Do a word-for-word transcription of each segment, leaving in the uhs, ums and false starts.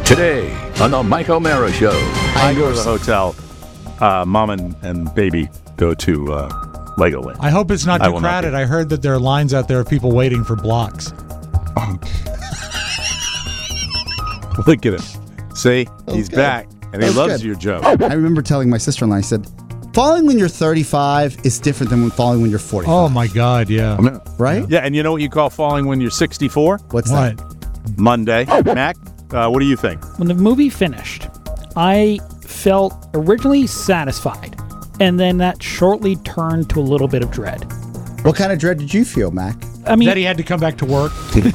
Today on the Mike O'Mara Show. I go to the hotel. Uh, Mom and, and baby go to uh, Legoland. I hope it's not I too will not crowded. be. I heard that there are lines out there of people waiting for blocks. Look at him. See? He's Okay. back, and he That was loves good. your joke. I remember telling my sister-in-law, I said, falling when you're thirty-five is different than when falling when you're forty-five. Oh, my God, yeah. Right? Yeah, and you know what you call falling when you're sixty-four? What's What? that? Monday. Mac, uh, what do you think? When the movie finished, I felt originally satisfied, and then that shortly turned to a little bit of dread. What kind of dread did you feel, Mac? I mean, That he had to come back to work.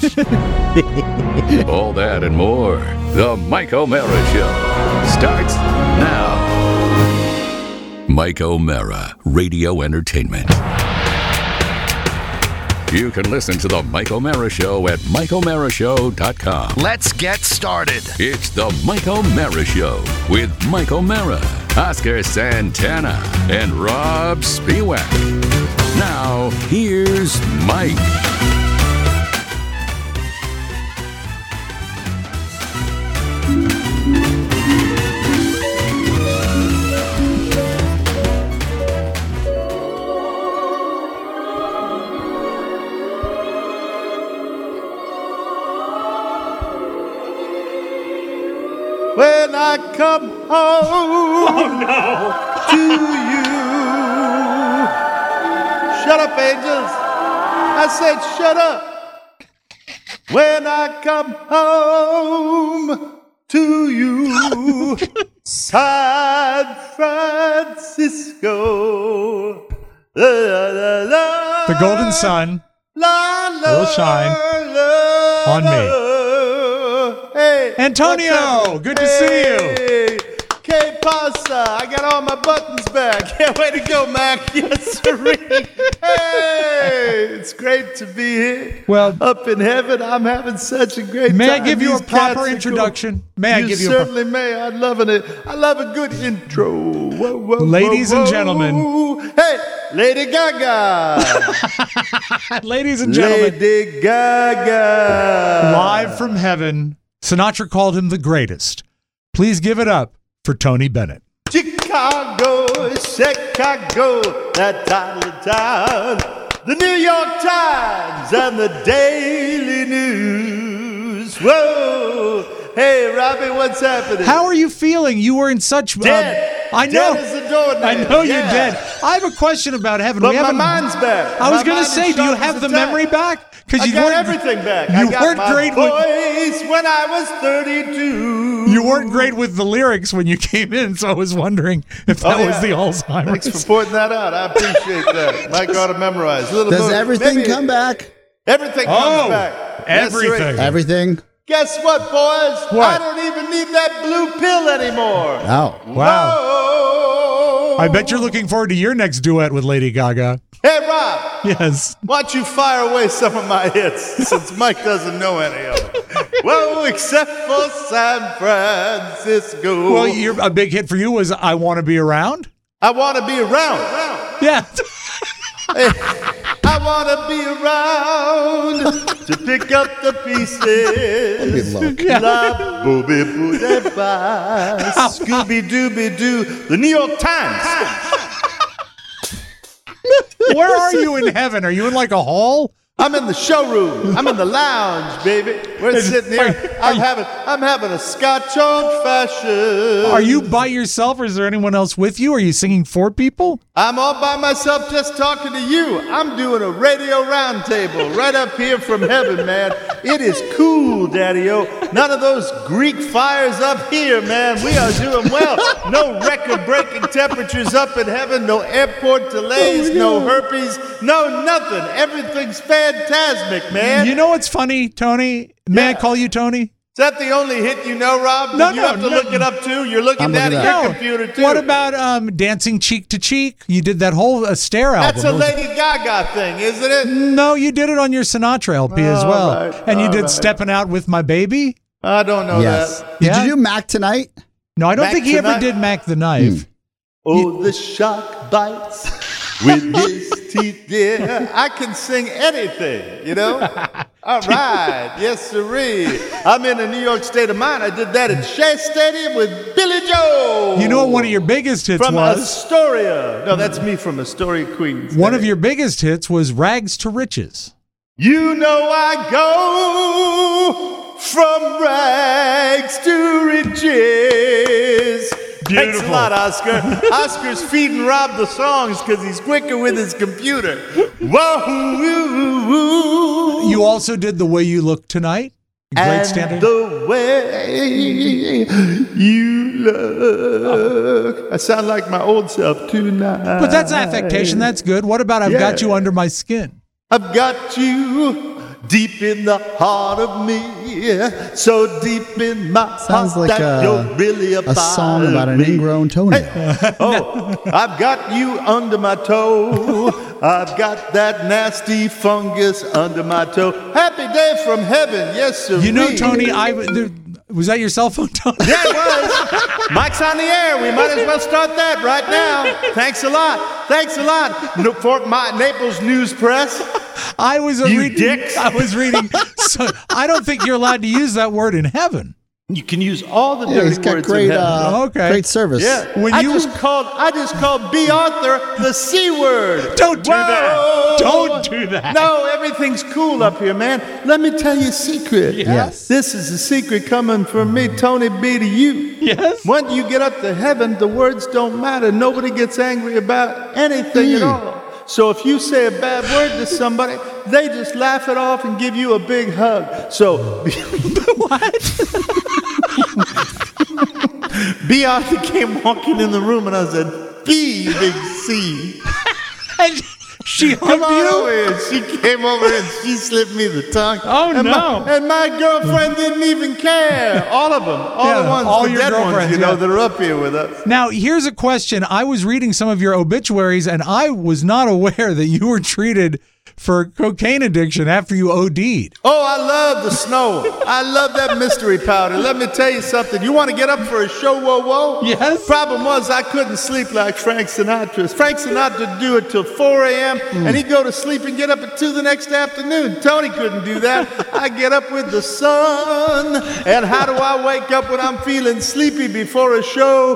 All that and more. The Mike O'Mara Show starts now. Mike O'Mara, Radio Entertainment. You can listen to the Mike O'Mara Show at mike o'mara show dot com. Let's get started. It's the Mike O'Mara Show with Mike O'Mara, Oscar Santana, and Rob Spiewak. Now, here's Mike. When I come home to you. Shut up, angels. I said shut up. When I come home to you. San Francisco. La, la, la, The golden sun. la, la, will shine la, on me. la. Hey, Antonio, what's up? good to see you. Hey, que pasa? I got all my buttons back. Yeah, way to go, Mac. Yes, sir. Hey, it's great to be here. Well, Up in heaven, I'm having such a great may I time. give you a These cats proper are introduction? May I you give you a pro- certainly may. I'm loving it. I love a good intro. Whoa, whoa, Ladies whoa, and whoa. gentlemen. Hey, Lady Gaga. Ladies and gentlemen, Lady Gaga. live from heaven, Sinatra called him the greatest. Please give it up for Tony Bennett. Chicago, Chicago, that tiny town. The New York Times and the Daily News. Whoa. Hey, Robbie, what's happening? How are you feeling? You were in such... um, Dead. I know. Dead as a doornail. I know you're Yeah. dead. I have a question about heaven. But we my haven't- mind's back. I was My going to mind say, is do you sharp have as the a tack. memory back? I you got weren't- everything back. You I got weren't my great with... voice when I was thirty-two. You weren't great with the lyrics when you came in, so I was wondering if that Oh, was yeah. the Alzheimer's. Thanks for pointing that out. I appreciate that. Mike ought to memorize. A little Does bit- everything maybe- come back? Everything Oh, comes back. Yes, sir. everything. Everything? Guess what, boys? What? I don't even need that blue pill anymore. Oh. Wow. Whoa. I bet you're looking forward to your next duet with Lady Gaga. Hey, Rob, Yes. why don't you fire away some of my hits since Mike doesn't know any of them? Well, except for San Francisco. Well, your, a big hit for you was I Want to Be Around? I want to be around. Yeah. I want to be around to pick up the pieces. Good luck. La booby boo da ba, Scooby Dooby Doo. The New York Times. Where are you in heaven? Are you in like a hall? I'm in the showroom. I'm in the lounge, baby. We're sitting here. I'm having I'm having a Scotch old fashioned. Are you by yourself or is there anyone else with you? Are you singing for people? I'm all by myself just talking to you. I'm doing a radio roundtable right up here from heaven, man. It is cool, Daddy-O. None of those Greek fires up here, man. We are doing well. No record-breaking temperatures up in heaven. No airport delays. No herpes. No nothing. Everything's fantastic, man. You know what's funny, Tony? May I Yeah. call you Tony? Is that the only hit you know, Rob? No, Did you no, have to no. look it up too? You're looking I'm down looking at it your up. computer too. What about um, Dancing Cheek to Cheek? You did that whole uh, Stare album. That's a It was- Lady Gaga thing, isn't it? No, you did it on your Sinatra L P as All well. right, and you all did right. Stepping Out with My Baby? I don't know Yes. that. Did Yeah? you do Mac tonight? No, I don't Mac think he ever Tonight? did Mac the Knife. Oh, the shark bites with his teeth. Yeah, I can sing anything, you know? All right, yes, sirree. I'm in a New York state of mind. I did that at Shea Stadium with Billy Joe. You know what one of your biggest hits From was? Astoria. No, that's me from Astoria, Queens. One of your biggest hits was Rags to Riches. You know I go from rags to riches. Thanks a lot, Oscar. Oscar's feeding Rob the songs because he's quicker with his computer. Whoa. You also did The Way You Look Tonight. Great And standard. the way you look. I sound like my old self tonight. But that's affectation. That's good. What about I've Got Yeah. You Under My Skin? I've got you deep in the heart of me, so deep in my Sounds heart like that a, you're really a, a song about an ingrown toenail. Oh, I've got you under my toe. I've got that nasty fungus under my toe. Happy day from heaven, yes sir. You know, Tony, I there, was that your cell phone, Tony? Yeah, it was. Mike's on the air. We might as well start that right now. Thanks a lot. Thanks a lot. No- Fort My Naples News Press. I was a You reading. dicks. I was reading. So I don't think you're allowed to use that word in heaven. You can use all the Yeah, dirty he's got words great, in heaven. uh, Okay. great service. Yeah, When I you- just called. I just called B. Arthur the C word. Don't do that. Whoa. Don't do that. No, everything's cool up here, man. Let me tell you a secret. Yes. This is a secret coming from me, Tony B. to you. Yes. When you get up to heaven, the words don't matter. Nobody gets angry about anything at all. So if you say a bad word to somebody, they just laugh it off and give you a big hug. So What? B. Arthur came walking in the room and I said, B, big C. And she Come hugged on you? over here. She came over and she slipped me the tongue. Oh, and no. My, and my girlfriend didn't even care. All of them. All Yeah, the ones, all the your dead ones, girlfriends, you know, yeah. that are up here with us. Now, here's a question. I was reading some of your obituaries, and I was not aware that you were treated for cocaine addiction after you O D'd. Oh, I love the snow. I love that mystery powder. Let me tell you something. You want to get up for a show, whoa, whoa? Yes. Problem was I couldn't sleep like Frank Sinatra. Frank Sinatra would do it till four a.m. and he'd go to sleep and get up at two the next afternoon. Tony couldn't do that. I get up with the sun. And how do I wake up when I'm feeling sleepy before a show?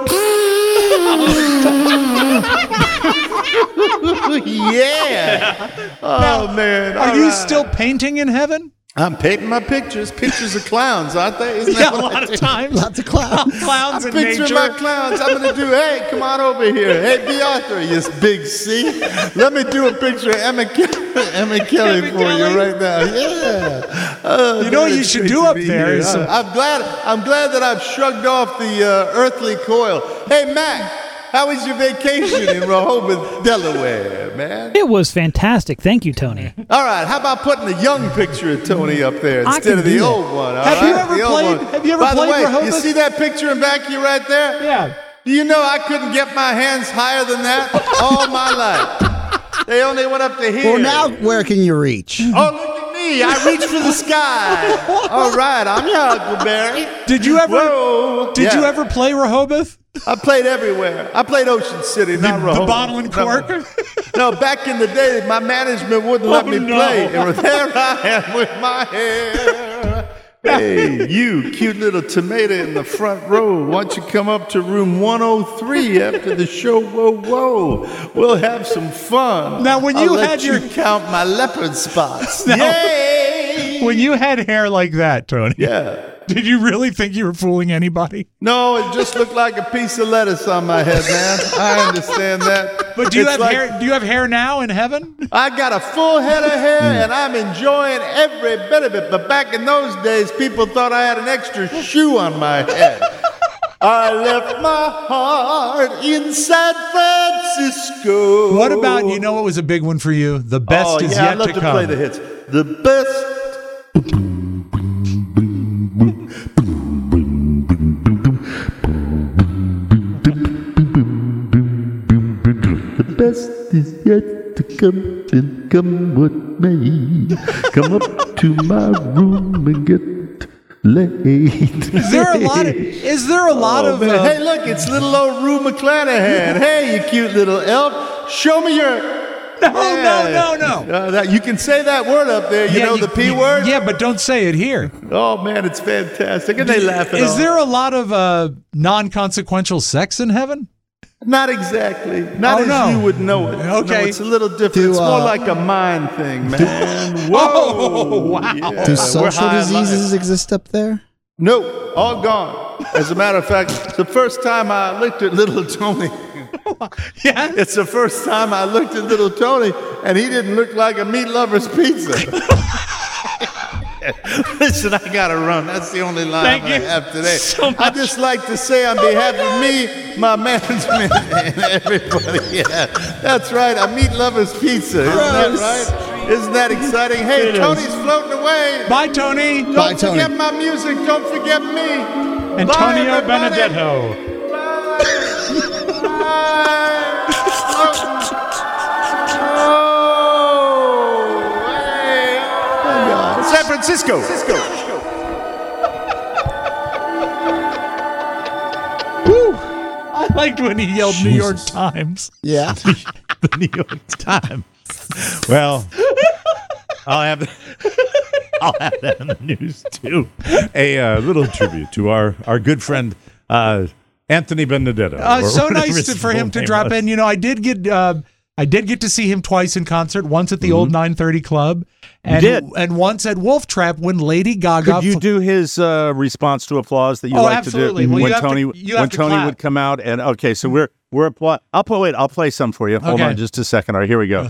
Yeah. Oh, man. Are All you right. still painting in heaven? I'm painting my pictures. Pictures of clowns, aren't they? Isn't Yeah, that a what I lot of do? times. Lots of clowns. Clowns I'm in picturing nature. my clowns. I'm going to do, hey, come on over here. Hey, B. Arthur, you big C. Let me do a picture of Emma, Ke- Emma Kelly Emma for Kelly? you right now. Yeah. Oh, You know what man, you it's should great do to up be there here. is some- I'm glad, I'm glad that I've shrugged off the uh, earthly coil. Hey, Mac, how was your vacation in Rehoboth, Delaware, man? It was fantastic. Thank you, Tony. All right, how about putting a young picture of Tony up there I instead can of the do that. old one? all Have you right? ever The old played- one. have you ever By played the way, Rehoboth? you see that picture in back of you right there? Yeah. Do you know I couldn't get my hands higher than that all my life? They only went up to here. Well, now where can you reach? Oh, look at me. I reach for the sky. All right, I'm your Huckleberry. Did you ever? Whoa. Did you Yeah. ever play Rehoboth? I played everywhere. I played Ocean City, not the Rehoboth. bottle and cork? No, back in the day, my management wouldn't let Oh, me no. play. And there I am with my hair. Hey, you cute little tomato in the front row. Why don't you come up to room one oh three after the show? Whoa, whoa. We'll have some fun. Now, when I'll you let had you your- count my leopard spots. Now- Yay! When you had hair like that, Tony, Yeah. did you really think you were fooling anybody? No, it just looked like a piece of lettuce on my head, man. I understand that. But do you It's have like- hair? Do you have hair now in heaven? I got a full head of hair and I'm enjoying every bit of it. But back in those days, people thought I had an extra shoe on my head. I left my heart in San Francisco. What about, you know what was a big one for you? The best oh, is yeah, yet I love to to come. play the hits. The best. The best is yet to come, and come what may. Come up to my room and get laid. Is there a lot of? Is there a lot Oh, of? man. uh, Hey, look, it's little old Rue McClanahan. Hey, you cute little elf. show me your. No, no, no, no. Uh, that, you can say that word up there. You Yeah, know the P you- word. Yeah, but don't say it here. Oh man, it's fantastic, and they laugh at Is all. there a lot of uh, non-consequential sex in heaven? Not exactly. Not Oh, as no. you would know it. Okay. No, it's a little different. Do, it's more uh, like a mind thing, man. Whoa. Oh, wow. Yeah, Do we're social high on life. diseases exist up there? Nope, all gone. As a matter of fact, the first time I looked at little Tony, Yeah. it's the first time I looked at little Tony, and he didn't look like a meat lover's pizza. Listen, I gotta run. That's the only line Thank I you have today. so much. I'd just like to say on behalf of me, my management, and everybody, yeah, that's right, a meat lover's pizza. Isn't that right? Isn't that exciting? Hey, Tony's floating away. Bye, Tony. Don't Bye, Tony. forget my music. Don't forget me. Antonio Bye, everybody. Benedetto. Bye. Bye. Oh, hey. Oh, God. San Francisco. I liked when he yelled New York Times. Yeah. The New York Times. Well, I'll have I'll have that in the news too. A uh, little tribute to our our good friend uh, Anthony Benedetto. Uh, or so whatever nice his to, for him full to name drop was. in. You know, I did get uh, I did get to see him twice in concert. Once at the old nine thirty Club, and did? and once at Wolf Trap when Lady Gaga. Could you do his uh, response to applause that you Oh, like absolutely. to do Well, you when have to- Tony you have when to Tony clap. would come out? And okay, so we're we're apply. I'll play. Wait, I'll play some for you. Hold Okay. on, just a second. All right, here we go.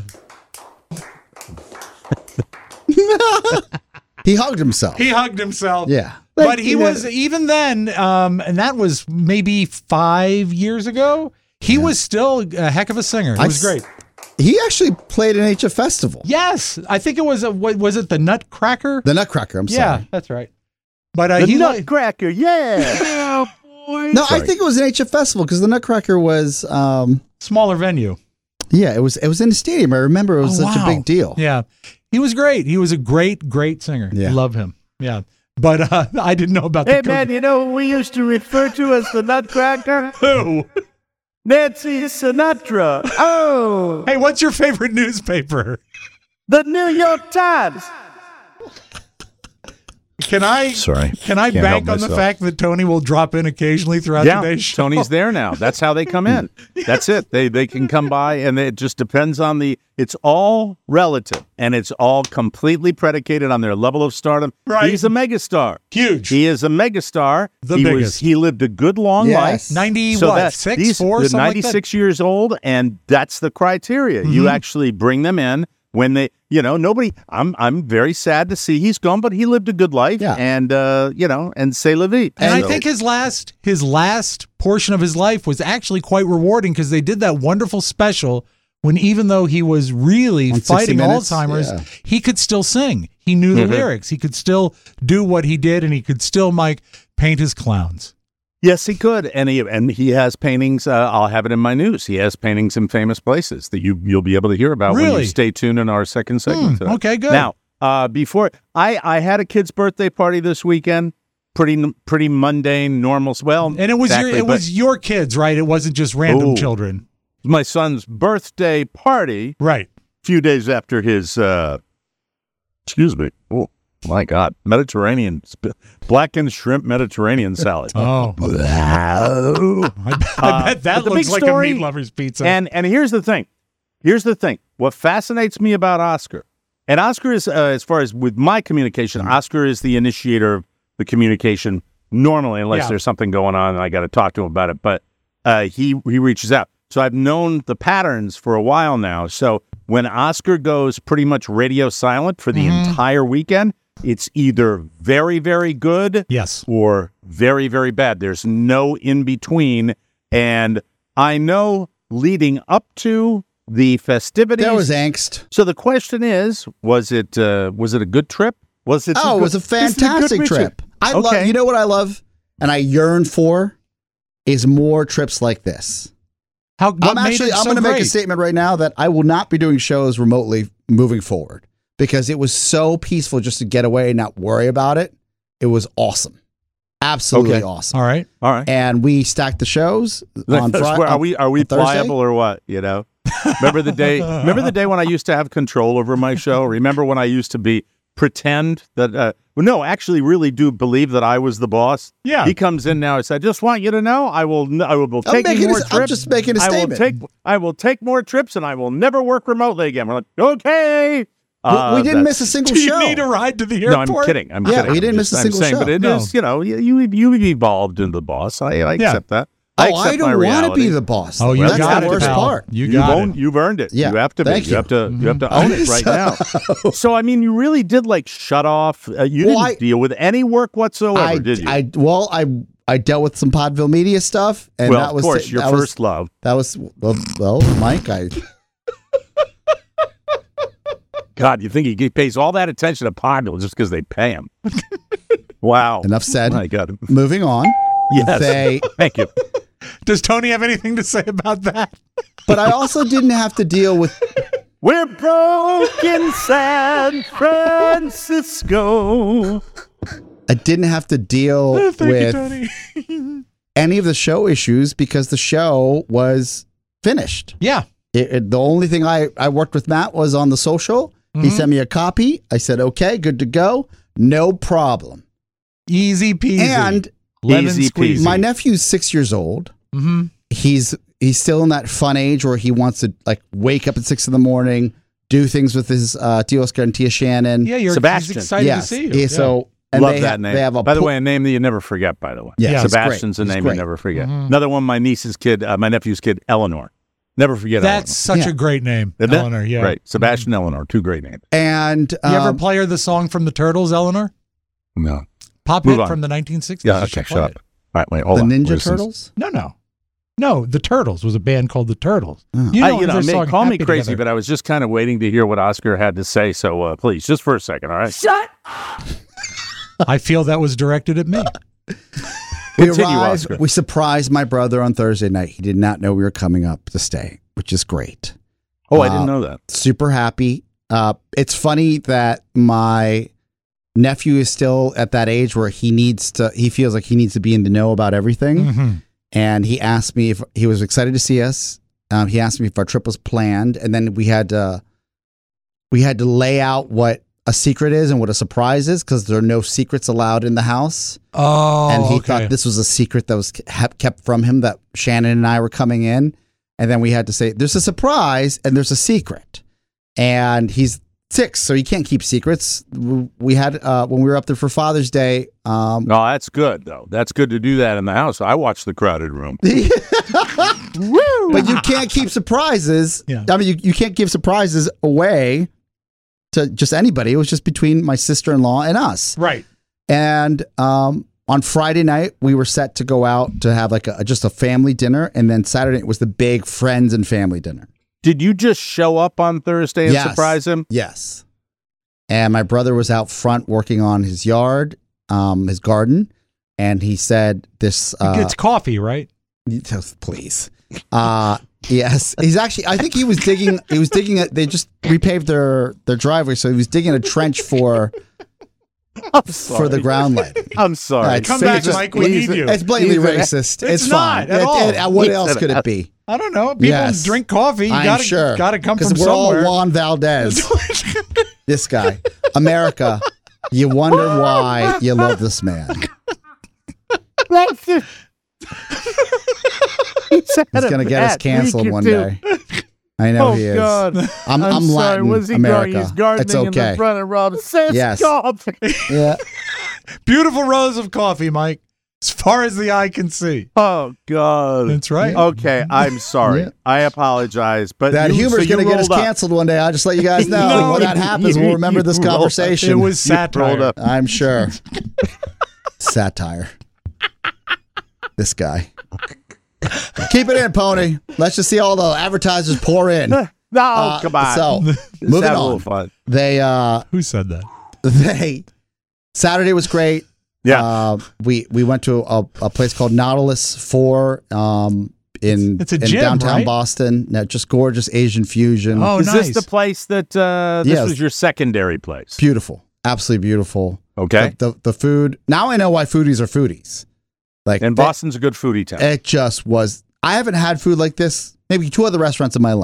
He hugged himself. He hugged himself. Yeah. But he was, even then, um, and that was maybe five years ago, he was still a heck of a singer. It I was s- great. He actually played an H F festival. Yes. I think it was, a, what, was it the Nutcracker? The Nutcracker, I'm yeah, sorry. that's right. But uh, The he li- Nutcracker, yeah. No, I Sorry. think it was an H F festival because the Nutcracker was, um, smaller venue. yeah, it was it was in the stadium. I remember it was Oh, such wow. a big deal. Yeah. He was great. He was a great, great singer. Yeah. Love him. Yeah. But uh, I didn't know about Hey, the man, you know who we used to refer to as the Nutcracker? Who? Nancy Sinatra. Oh, Hey, what's your favorite newspaper? the New York Times. Can I Sorry. Can I Can't bank help on the myself. fact that Tony will drop in occasionally throughout Yeah, today's show? Tony's there now. That's how they come in. That's it. They they can come by, and it just depends on the. It's all relative, and it's all completely predicated on their level of stardom. Right. He's a megastar. Huge. He is a megastar. The he biggest. Was, he lived a good long Yes. life. ninety So what? that- Six, these- four, they're something like that? ninety-six years old, and that's the criteria. Mm-hmm. You actually bring them in when they, you know, nobody. I'm I'm very sad to see he's gone, but he lived a good life, Yeah. and uh, you know, and c'est la vie. And I So- think his last his last portion of his life was actually quite rewarding because they did that wonderful special when even though he was really On sixty fighting minutes? Alzheimer's, Yeah. he could still sing. He knew the lyrics. He could still do what he did, and he could still, Mike, paint his clowns. Yes, he could, and he and he has paintings. Uh, I'll have it in my news. He has paintings in famous places that you you'll be able to hear about when Really? you stay tuned in our second segment. Hmm, today. okay, good. Now, uh, before I I had a kid's birthday party this weekend. Pretty pretty mundane, normal. Well, And it was exactly, your it but was your kids, right? It wasn't just random Ooh. children. my son's birthday party. Right. A few days after his. Uh, excuse me. Oh my God, Mediterranean sp- blackened shrimp Mediterranean salad. Oh. Wow. I, bet- I bet that but the looks big like story- a meat lover's pizza. And and here's the thing. Here's the thing. What fascinates me about Oscar, and Oscar is, uh, as far as with my communication, Mm-hmm. Oscar is the initiator of the communication normally, unless Yeah. there's something going on and I got to talk to him about it. But uh, he he reaches out. So I've known the patterns for a while now. So when Oscar goes pretty much radio silent for the Mm-hmm. entire weekend, it's either very, very good yes. or very, very bad. There's no in between. And I know leading up to the festivities. There was angst. So the question is, was it uh, was it a good trip? Was it? Oh, it was a good- this is fantastic good trip. I love. Okay. You know what I love, and I yearn for, is more trips like this. How what I'm made actually. it I'm so going to make a great? statement right now that I will not be doing shows remotely moving forward because it was so peaceful just to get away and not worry about it. It was awesome, absolutely Okay. awesome. All right. All right. And we stacked the shows on That's Friday. where- are we are we on Thursday? pliable or what? You know. Remember the day? Remember the day when I used to have control over my show? Remember when I used to be pretend that? Uh, well, no, actually, really do believe that I was the boss. Yeah. He comes in now and said, "I just want you to know, I will. I will, will I'm take you making more a- trips. I'm just making a I will statement. take. I will take more trips, and I will never work remotely again." We're like, okay. Uh, we didn't that's- miss a single Do you show. need a ride to the No, airport? I'm kidding. I'm Yeah, kidding. we didn't I'm miss just- a single I'm saying, show. But it No. is, you know, you you you evolved into the boss. I, I Yeah. accept that. I Oh, accept I don't my want to reality. be the boss. Oh, you That's got the it, worst pal. part. You You've got owned, it. You've earned it. Yeah, You have to be. thank You. you. have to. You have to Mhm. own it right now. So I mean, you really did like shut off. Uh, you Well, didn't I- deal with any work whatsoever, I, did you? I well, I I dealt with some Podville media stuff, and well, that was of course, your that first was, love. That was well, well, Mike. I God, you think he pays all that attention to Podville just because they pay him? Wow. enough said. My God. Moving on. Yes. They, Thank you. Does Tony have anything to say about that? but I also didn't have to deal with. We're broke in San Francisco. I didn't have to deal Thank you, with Tony. any of the show issues because the show was finished. Yeah. It, it- the only thing I, I worked with Matt was on the social. He sent me a copy. I said, okay, good to go. No problem. Easy peasy. And lemon Easy squeezy. peasy. my nephew's six years old. Mm-hmm. He's he's still in that fun age where he wants to like wake up at six in the morning, do things with his uh, T. Oscar and Tia Shannon. Yeah, you're Sebastian. he's excited yes. to see you. Yeah, so and Love they that ha- name. They have a by the pool- way, a name that you never forget, by the way. Yeah, he's Sebastian's great. a He's name great. you never forget. Mhm. Another one, my niece's kid, uh, my nephew's kid, Eleanor. Never forget That's such Yeah. a great name, Eleanor. Isn't it? Eleanor. Yeah. Right. Sebastian Eleanor, two great names. and You ever um, play her the song from the Turtles, Eleanor? No. Pop Move hit on. from the nineteen sixties. Yeah, You should okay, play shut up. it. All right, wait, hold the on. Ninja Listen. Turtles. No, no. No, the Turtles was a band called the Turtles. Oh. You I, know, you know, their may- song call me Happy crazy, Together. but I was just kind of waiting to hear what Oscar had to say. So uh, please, just for a second, all right? Shut I feel that was directed at me. We Continue, arrived. Oscar. We surprised my brother on Thursday night. He did not know we were coming up to stay, which is great. Oh, I Uh, didn't know that. Super happy. Uh, it's funny that my nephew is still at that age where he needs to. He feels like he needs to be in the know about everything. Mm-hmm. And he asked me if he was excited to see us. Um, he asked me if our trip was planned, and then we had to we had to lay out what a secret is and what a surprise is because there are no secrets allowed in the house. Oh, and he okay. thought this was a secret that was kept kept from him that Shannon and I were coming in, and then we had to say there's a surprise and there's a secret, and he's six, so he can't keep secrets. We had uh, when we were up there for Father's Day. Um, No, that's good, though. That's good to do that in the house. I watched The Crowded Room. But you can't keep surprises. Yeah. I mean, you, you can't give surprises away to just anybody. It was just between my sister-in-law and us. Right. And um, on Friday night, we were set to go out to have like a, just a family dinner. And then Saturday it was the big friends and family dinner. Did you just show up on Thursday and Yes. surprise him? Yes. And my brother was out front working on his yard, um, his garden. And he said this... Uh, It's coffee, right? Please. Uh yes. He's actually I think he was digging he was digging it they just repaved their their driveway, so he was digging a trench for I'm sorry. for the ground lighting. I'm sorry. Right, Come so back, it's just- Mike. We he's- need you. It's blatantly He's an- racist. It's It's, not fine. at It- all. it- what He's else an- could it be? I don't know. People Yes. drink coffee. You I'm gotta, sure. Gotta come from we're somewhere. all Juan Valdez. This guy. America. You wonder why you love this man. He's gonna get us canceled one day. I know Oh, he is. God. I'm, I'm, I'm sorry. Latin Was he America. going? He's gardening It's in okay. the front of Rob says Yes. golf. Yeah. Beautiful rows of coffee, Mike. As far as the eye can see. Oh, God. That's right. Okay, I'm sorry. Yeah. I apologize. But That you, humor's so you going to get us rolled up. canceled one day. I'll just let you guys know. No, when that happens, we'll remember this you rolled up. conversation. It was You rolled satire. up. I'm sure. Satire. This guy. Keep it in, Pony. Let's just see all the advertisers pour in. No, Uh, come on. So, Let's moving have a little on. fun. They, uh, Who said that? they, Saturday was great. Yeah. Uh, we, we went to a, a place called Nautilus four, um, in, It's a in gym, downtown right? Boston. No, just gorgeous Asian fusion. Oh, Is nice. this the place that uh, this Yes. was your secondary place? Beautiful. Absolutely beautiful. Okay. The, the, the food. Now I know why foodies are foodies. Like, And they- Boston's a good foodie town. it just was. I haven't had food like this, maybe two other restaurants in my life.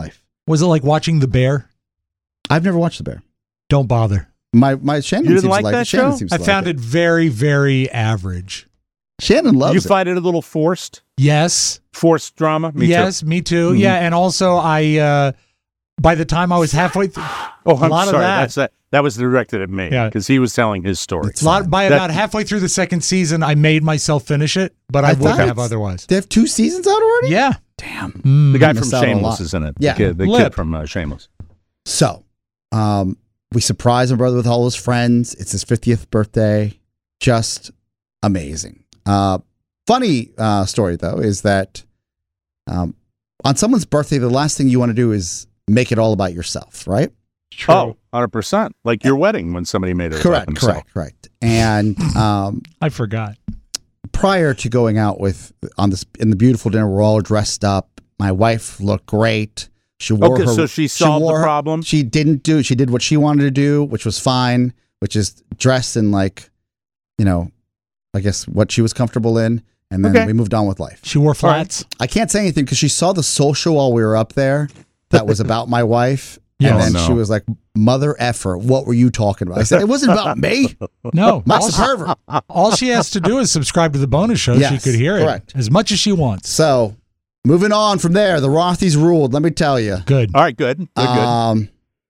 Was it like watching The Bear? I've never watched The Bear. Don't bother. My my Shannon You didn't seems like to like that it. Shannon show? seems I to found like it very, very average. Shannon loves you it. find it a little forced? Yes. Forced drama? Me yes, too. me too. Mhm. Yeah, and also I, uh, by the time I was halfway through, Oh, I'm a lot sorry. of that. That's that. That was directed at me Yeah. because he was telling his story. It's lot, fine. by That- about halfway through the second season, I made myself finish it, but I, I wouldn't thought have it's- otherwise. They have two seasons out already? Yeah. Damn. Mm. The guy I from missed out on a Shameless lot. is in it. Yeah. The kid, the Lip. kid from uh, Shameless. So, um, we surprise my brother with all his friends. It's his fiftieth birthday. Just amazing. Uh, funny uh, story, though, is that um, on someone's birthday, the last thing you want to do is make it all about yourself, right? True. Oh, one hundred percent. Like your wedding when somebody made it about Correct, himself. correct, correct. And um, I forgot. prior to going out with on this in the beautiful dinner, we're all dressed up. My wife looked great. She wore Okay, her. so she solved wore the her- problem? She didn't do. She did what she wanted to do, which was fine. Which is dress in like, you know, I guess what she was comfortable in, and then Okay. we moved on with life. She wore flats. I can't say anything because she saw the social while we were up there. That was about my wife. Yes. And then Oh, no. she was like, "Mother effer, what were you talking about?" I said, "It wasn't about me. No. Max all, the pervert." all she has to do is subscribe to the bonus show. She Yes, could hear correct. it as much as she wants. So, moving on from there, the Rothies ruled. Let me tell you. Good. All right, good. Good, good. Um,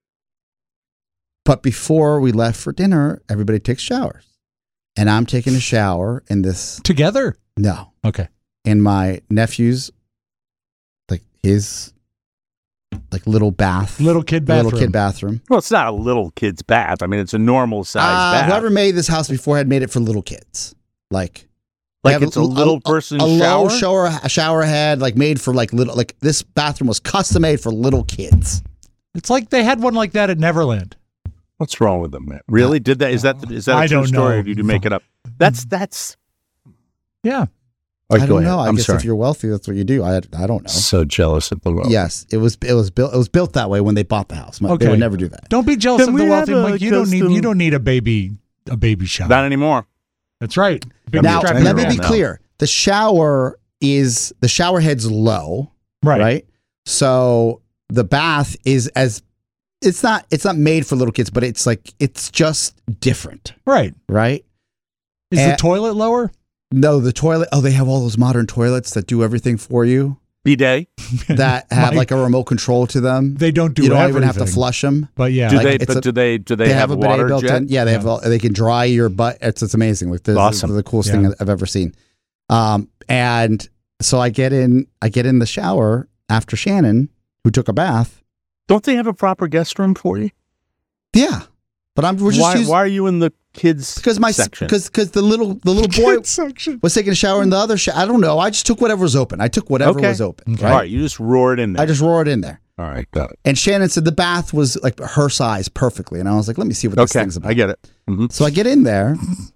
but before we left for dinner, everybody takes showers, and I'm taking a shower in this. Together? No, Okay. in my nephew's, like his, like little bath, Little kid bathroom. little kid bathroom. Well, it's not a little kid's bath. I mean, it's a normal size Uh, bath. whoever made this house before had made it for little kids, like. they Like have it's a little person a shower? low shower, a shower head, like made for like little, like this bathroom was custom made for little kids. It's like they had one like that at Neverland. What's wrong with them, man? Really? Did that? Is that is that a I true don't story? know. Or did you make it up? That's that's. Yeah. All right, I go don't ahead. know. I I'm guess sorry. if you're wealthy, that's what you do. I I don't know. So jealous of the world. Yes, it was it was built it was built that way when they bought the house. They Okay. would never do that. Don't be jealous Can of the we wealthy. have a Mike. You don't need custom- you don't need a baby a baby shower. Not anymore. That's right. Big Now, strapping let me man. be clear. The shower is the shower head's low, Right. right? So the bath is as it's not it's not made for little kids, but it's like it's just different, Right. right? Is And- the toilet lower? No, the toilet. Oh, they have all those modern toilets that do everything for you Bidet. that have Mike, like a remote control to them. They don't do you don't everything. even have to flush them. But yeah. Do Like, they? it's But a- do they? Do they, They, have, have, a bidet water built jet? in. Yeah, they have. All, they can dry your butt. It's it's amazing. Like this Awesome. is the coolest Yeah. thing I've ever seen. Um, and so I get in. I get in the shower after Shannon, who took a bath. Don't they have a proper guest room for you? Yeah, but I'm we're just Why? using, Why are you in the kids because my section? because because the little the little boy section. was taking a shower in the other shower. I don't know. I just took whatever was open. I took whatever Okay. was open. Okay. Right? All right, you just roared in there. I just roared in there. All right, got it. And Shannon said the bath was like her size perfectly, and I was like, let me see what this Okay, thing's about. I get it. hmm So I get in there,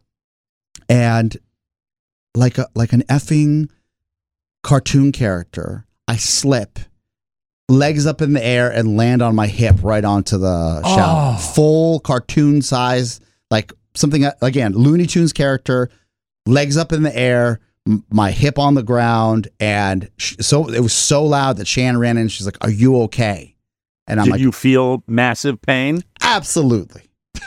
and like a like an effing cartoon character, I slip, legs up in the air, and land on my hip right onto the shower. Oh. Full cartoon size, like something again, Looney Tunes character, legs up in the air, m- my hip on the ground, and sh- so it was so loud that Shan ran in. And she's like, "Are you okay?" And I'm Did like, you feel massive pain? absolutely.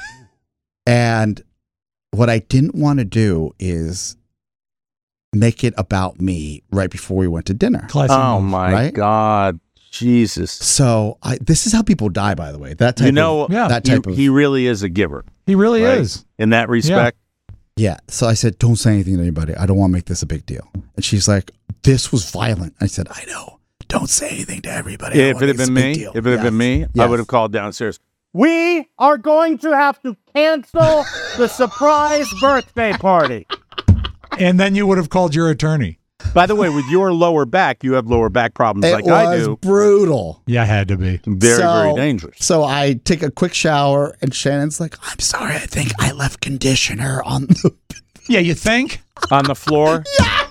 And what I didn't want to do is make it about me right before we went to dinner. Classic Oh move. my right? God, Jesus! So I, this is how people die, by the way. That type You know, of, Yeah. that he, type of, he really is a giver He really Right. is. in that respect. yeah. So I said, don't say anything to anybody. I don't want to make this a big deal. And she's like, this was violent. I said, I know. Don't say anything to everybody. I don't If wanna it had make this been a big me, deal." if it had been Yes. me, I Yes. would have called downstairs. We are going to have to cancel the surprise birthday party. And then you would have called your attorney. By the way, with your lower back, you have lower back problems It like was I do. brutal. Yeah, had to be. Very, So- very dangerous. So I take a quick shower, and Shannon's like, I'm sorry, I think I left conditioner on the. Yeah, you think? On the floor,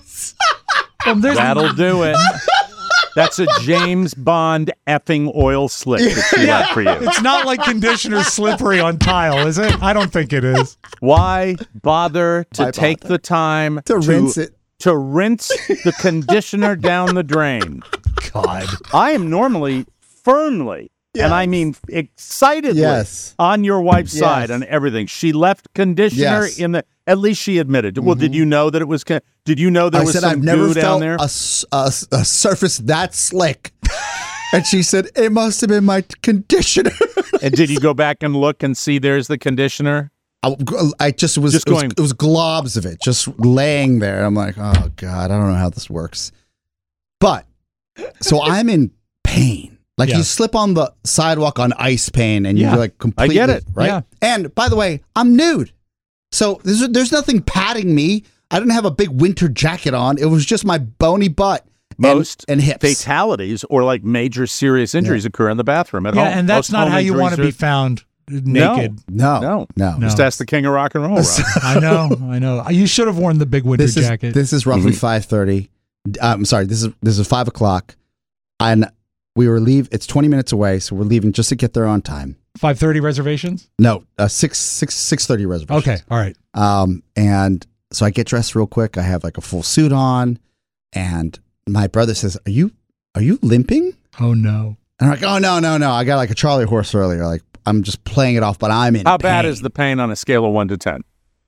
Um, there's- that'll do it. That's a James Bond effing oil slick that she left for you. It's not like conditioner slippery on tile, is it? I don't think it is. Why bother to Why take bother? the time To rinse it. to rinse the conditioner down the drain? God. I am normally firmly, and I mean excitedly, Yes. on your wife's Yes. side and everything. She left conditioner Yes. in the. At least she admitted. Well, did you know that it was? con- Did you know there I was said, some I've never goo down felt there? a, s- a s- a surface that slick. And she said, it must have been my conditioner. And did you go back and look and see there's the conditioner? I, I just was, Just it was, going- it was globs of it just laying there. I'm like, oh God, I don't know how this works. But so I'm in pain. Like Yeah. you slip on the sidewalk on ice pain and Yeah. you're like completely, get it. right? Yeah. And by the way, I'm nude. So there's, there's nothing padding me. I didn't have a big winter jacket on. It was just my bony butt and, Most and hips. fatalities or like major serious injuries occur in the bathroom at Yeah, home. and that's Most not home how you want to be injuries found naked. No, No. no, No. Just ask the king of rock and roll. Rob. I know, I know. You should have worn the big winter This is jacket. this is roughly five thirty. I'm sorry. This is this is five o'clock, and we were leave. It's twenty minutes away, so we're leaving just to get there on time. five thirty reservations? No, uh, six six six thirty reservation. Okay, all right. Um, and so I get dressed real quick. I have like a full suit on, and my brother says, "Are you are you limping?" Oh, no. And I'm like, "Oh no no no! I got like a Charlie horse earlier. Like I'm just playing it off, but I'm in. How bad pain." is the pain on a scale of one to ten?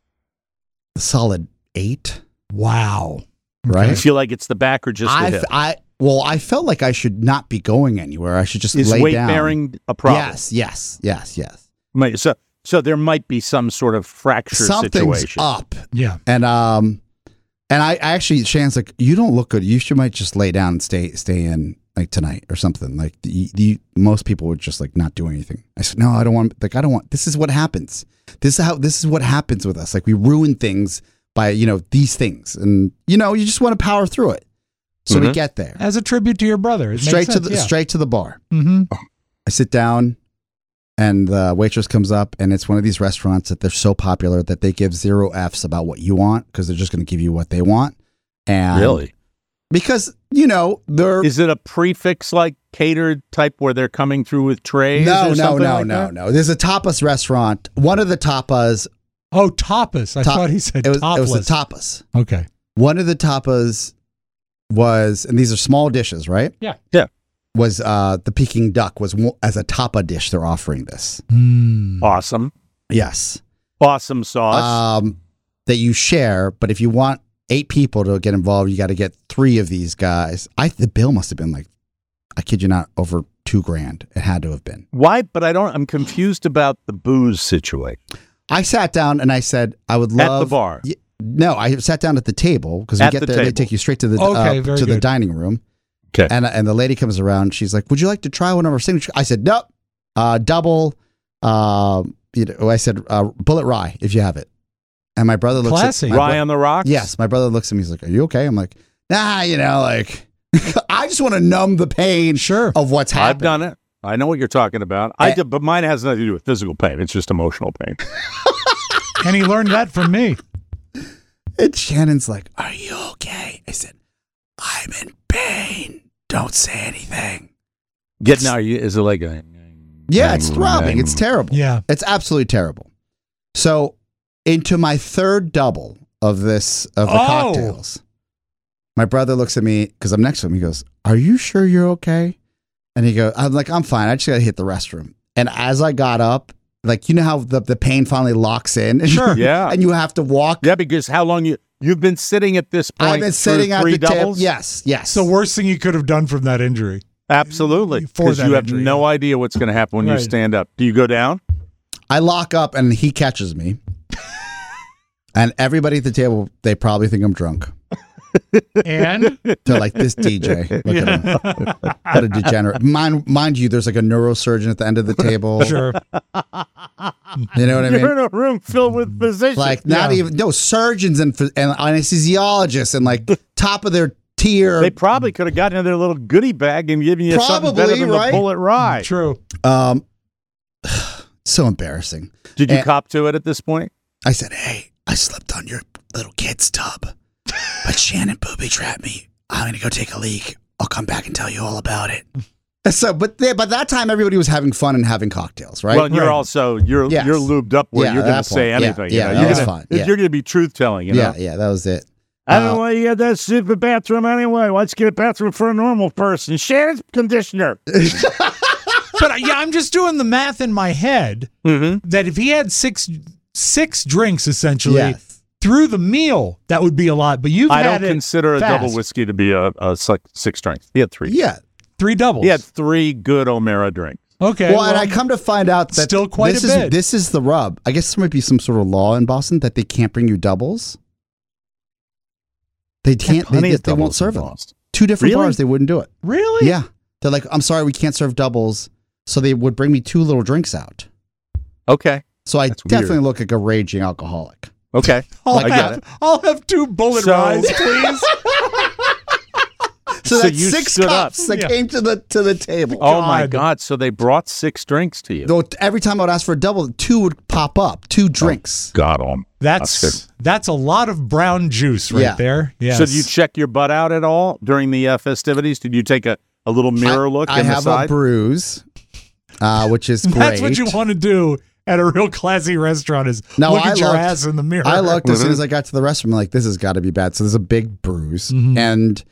solid eight? Wow. Right. Do you feel like it's the back or just the I hip? I well, I felt like I should not be going anywhere. I should just Is lay weight down. bearing a problem? Yes, yes, yes, yes. Might- So, so there might be some sort of fracture Something's situation. up, Yeah. and um, and I, I actually, Shannon's like, you don't look good. You should might just lay down and stay stay in like tonight or something. Like the, the most people would just like not do anything. I said, no, I don't want. Like I don't want. This is what happens. This is how. This is what happens with us. Like we ruin things by you know these things, and you know you just want to power through it. So we Mhm. get there As a tribute to your brother. It makes straight to sense, the yeah. straight to the bar. Mm-hmm. I sit down, and the waitress comes up, and it's one of these restaurants that they're so popular that they give zero F's about what you want because they're just going to give you what they want. And Really? because you know they're Is it a prefix like catered type where they're coming through with trays? no, or no, something no, like no, that? no. There's a tapas restaurant. One of the tapas. Oh, tapas. I ta- thought he said it was, topless. it was the tapas. Okay. One of the tapas was, and these are small dishes, right? Yeah. Yeah. Was uh, the Peking duck was mo- as a tapa dish? They're offering this. Mm. Awesome. Yes. Awesome sauce. um, that you share. But if you want eight people to get involved, you got to get three of these guys. I the bill must have been like, I kid you not, over two grand. It had to have been. Why? But I don't. I'm confused about the booze situation. I sat down and I said, I would love At the bar. Y- no, I sat down at the table because we At get the there. They table. take you straight to the Okay, uh, very to the good. dining room. Okay. And and the lady comes around. She's like, "Would you like to try one of our signature?" I said, "Nope, uh, double." Uh, you know, I said, uh, "Bullet rye, if you have it." And my brother looks Classy. at my Rye bro- on the rocks? Yes, my brother looks at me. He's like, "Are you okay?" I'm like, "Nah, you know, like I just want to numb the pain Sure. of what's happening." I've done it. I know what you're talking about. I Eh. did, but mine has nothing to do with physical pain. It's just emotional pain. And he learned that from me. And Shannon's like, "Are you okay?" I said, "I'm in pain. Don't say anything." Getting out is it like a Yeah, it's throbbing. It's terrible. Yeah. It's absolutely terrible. So, into my third double of this of the Oh. cocktails, my brother looks at me because I'm next to him. He goes, "Are you sure you're okay?" And he goes, "I'm like, I'm fine. I just got to hit the restroom." And as I got up, like you know how the, the pain finally locks in, Sure. Yeah. and you have to walk. Yeah, because how long you you've been sitting at this point? I've been through sitting at three the doubles? table. Yes, yes. It's the worst thing you could have done from that injury. Absolutely. For Because that you have injury, no yeah. idea what's going to happen when you Right. stand up. Do you go down? I lock up and he catches me. And everybody at the table, they probably think I'm drunk. And They're like, this D J, look at him. What a degenerate. Mind, mind you, there's like a neurosurgeon at the end of the table. sure. You know what I mean? You're in a room filled with physicians. Like, not Yeah. even, no, surgeons and, phys- and anesthesiologists and like top of their tier. They probably could have gotten in their little goodie bag and given you something better Probably, than right? the bullet rye. True. Um, so embarrassing. Did you And- cop to it at this point? I said, hey, I slept on your little kid's tub, but Shannon booby trapped me. I'm going to go take a leak. I'll come back and tell you all about it. So, but they, by that time, everybody was having fun and having cocktails, right? Well, and you're Right. also you're Yes. you're lubed up where Yeah, you're at going that to say point. Yeah, anything. yeah, you know? that you're was gonna, fine. Yeah. You're going to be truth telling. You yeah, know? yeah, that was it. I don't Uh, know why you got that stupid bathroom anyway. Let's get a bathroom for a normal person. Shannon's conditioner. But uh, yeah, I'm just doing the math in my head Mm-hmm. that if he had six six drinks essentially Yes. through the meal, that would be a lot. But you've I had don't it consider a fast. double whiskey to be a, a six, six drinks. He had three. Yeah. three doubles. He had three good O'Mara drinks. Okay. Well, and I come to find out that still quite this a is bit. this is the rub. I guess there might be some sort of law in Boston that they can't bring you doubles. They can't. They, Plenty they, of they won't doubles serve in them. Boston. Two different Really? bars, they wouldn't do it. really? Yeah, they're like, I'm sorry, we can't serve doubles. So they would bring me two little drinks out. Okay. So I That's definitely weird. look like a raging alcoholic. Okay. I'll I get have, it. I'll have two bullet So- rides, please. So, So that's you six stood up. cups that Yeah. came to the to the table. Oh my God. God! So they brought six drinks to you. Though every time I would ask for a double, two would pop up. Two drinks. God, um. That's That's that's a lot of brown juice right Yeah. there. Yes. So did you check your butt out at all during the uh, festivities? Did you take a, a little mirror I, look I in have the a side? bruise, uh, which is great. That's what you want to do at a real classy restaurant is No, look I at your looked- ass in the mirror. I looked as Mm-hmm. soon as I got to the restroom. I'm like, this has got to be bad. So there's a big bruise, Mhm. and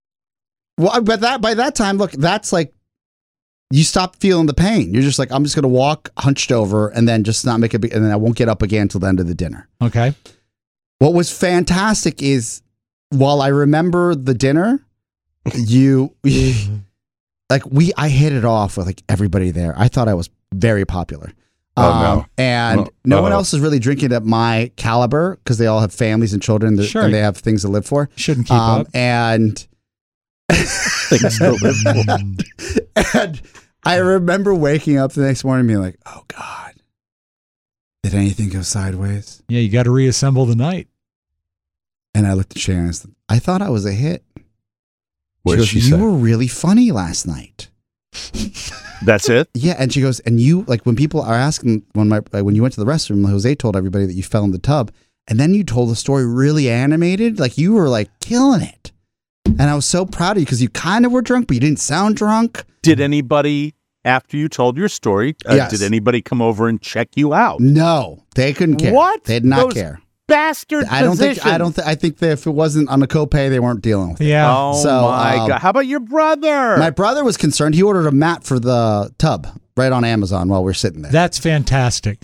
well, but that by that time, look, that's like you stop feeling the pain. You're just like, I'm just gonna walk hunched over and then just not make a big, and then I won't get up again until the end of the dinner. Okay. What was fantastic is while I remember the dinner, you like we I hit it off with like everybody there. I thought I was very popular. Oh, Um, no. And Oh, no one uh-oh. else is really drinking at my caliber because they all have families and children that, Sure. and they have things to live for. Shouldn't keep Um, up. and Things to live for. and I remember waking up the next morning and being like, oh God, did anything go sideways? Yeah, you got to reassemble the night. And I looked at Shannon and said, I thought I was a hit. What she did goes, she you say? were really funny last night. That's it? Yeah, and she goes, and you like when people are asking when my like, when you went to the restroom, Jose told everybody that you fell in the tub, and then you told the story really animated, like you were like killing it. And I was so proud of you because you kind of were drunk, but you didn't sound drunk. Did anybody, after you told your story, uh, Yes. did anybody come over and check you out? No, they couldn't care. What? They did not Those care. Bastard I don't think. I physicians. don't. Th- I think that if it wasn't on a copay, they weren't dealing with it. Yeah. Oh So, my um, God! How about your brother? My brother was concerned. He ordered a mat for the tub right on Amazon while we are sitting there. That's fantastic.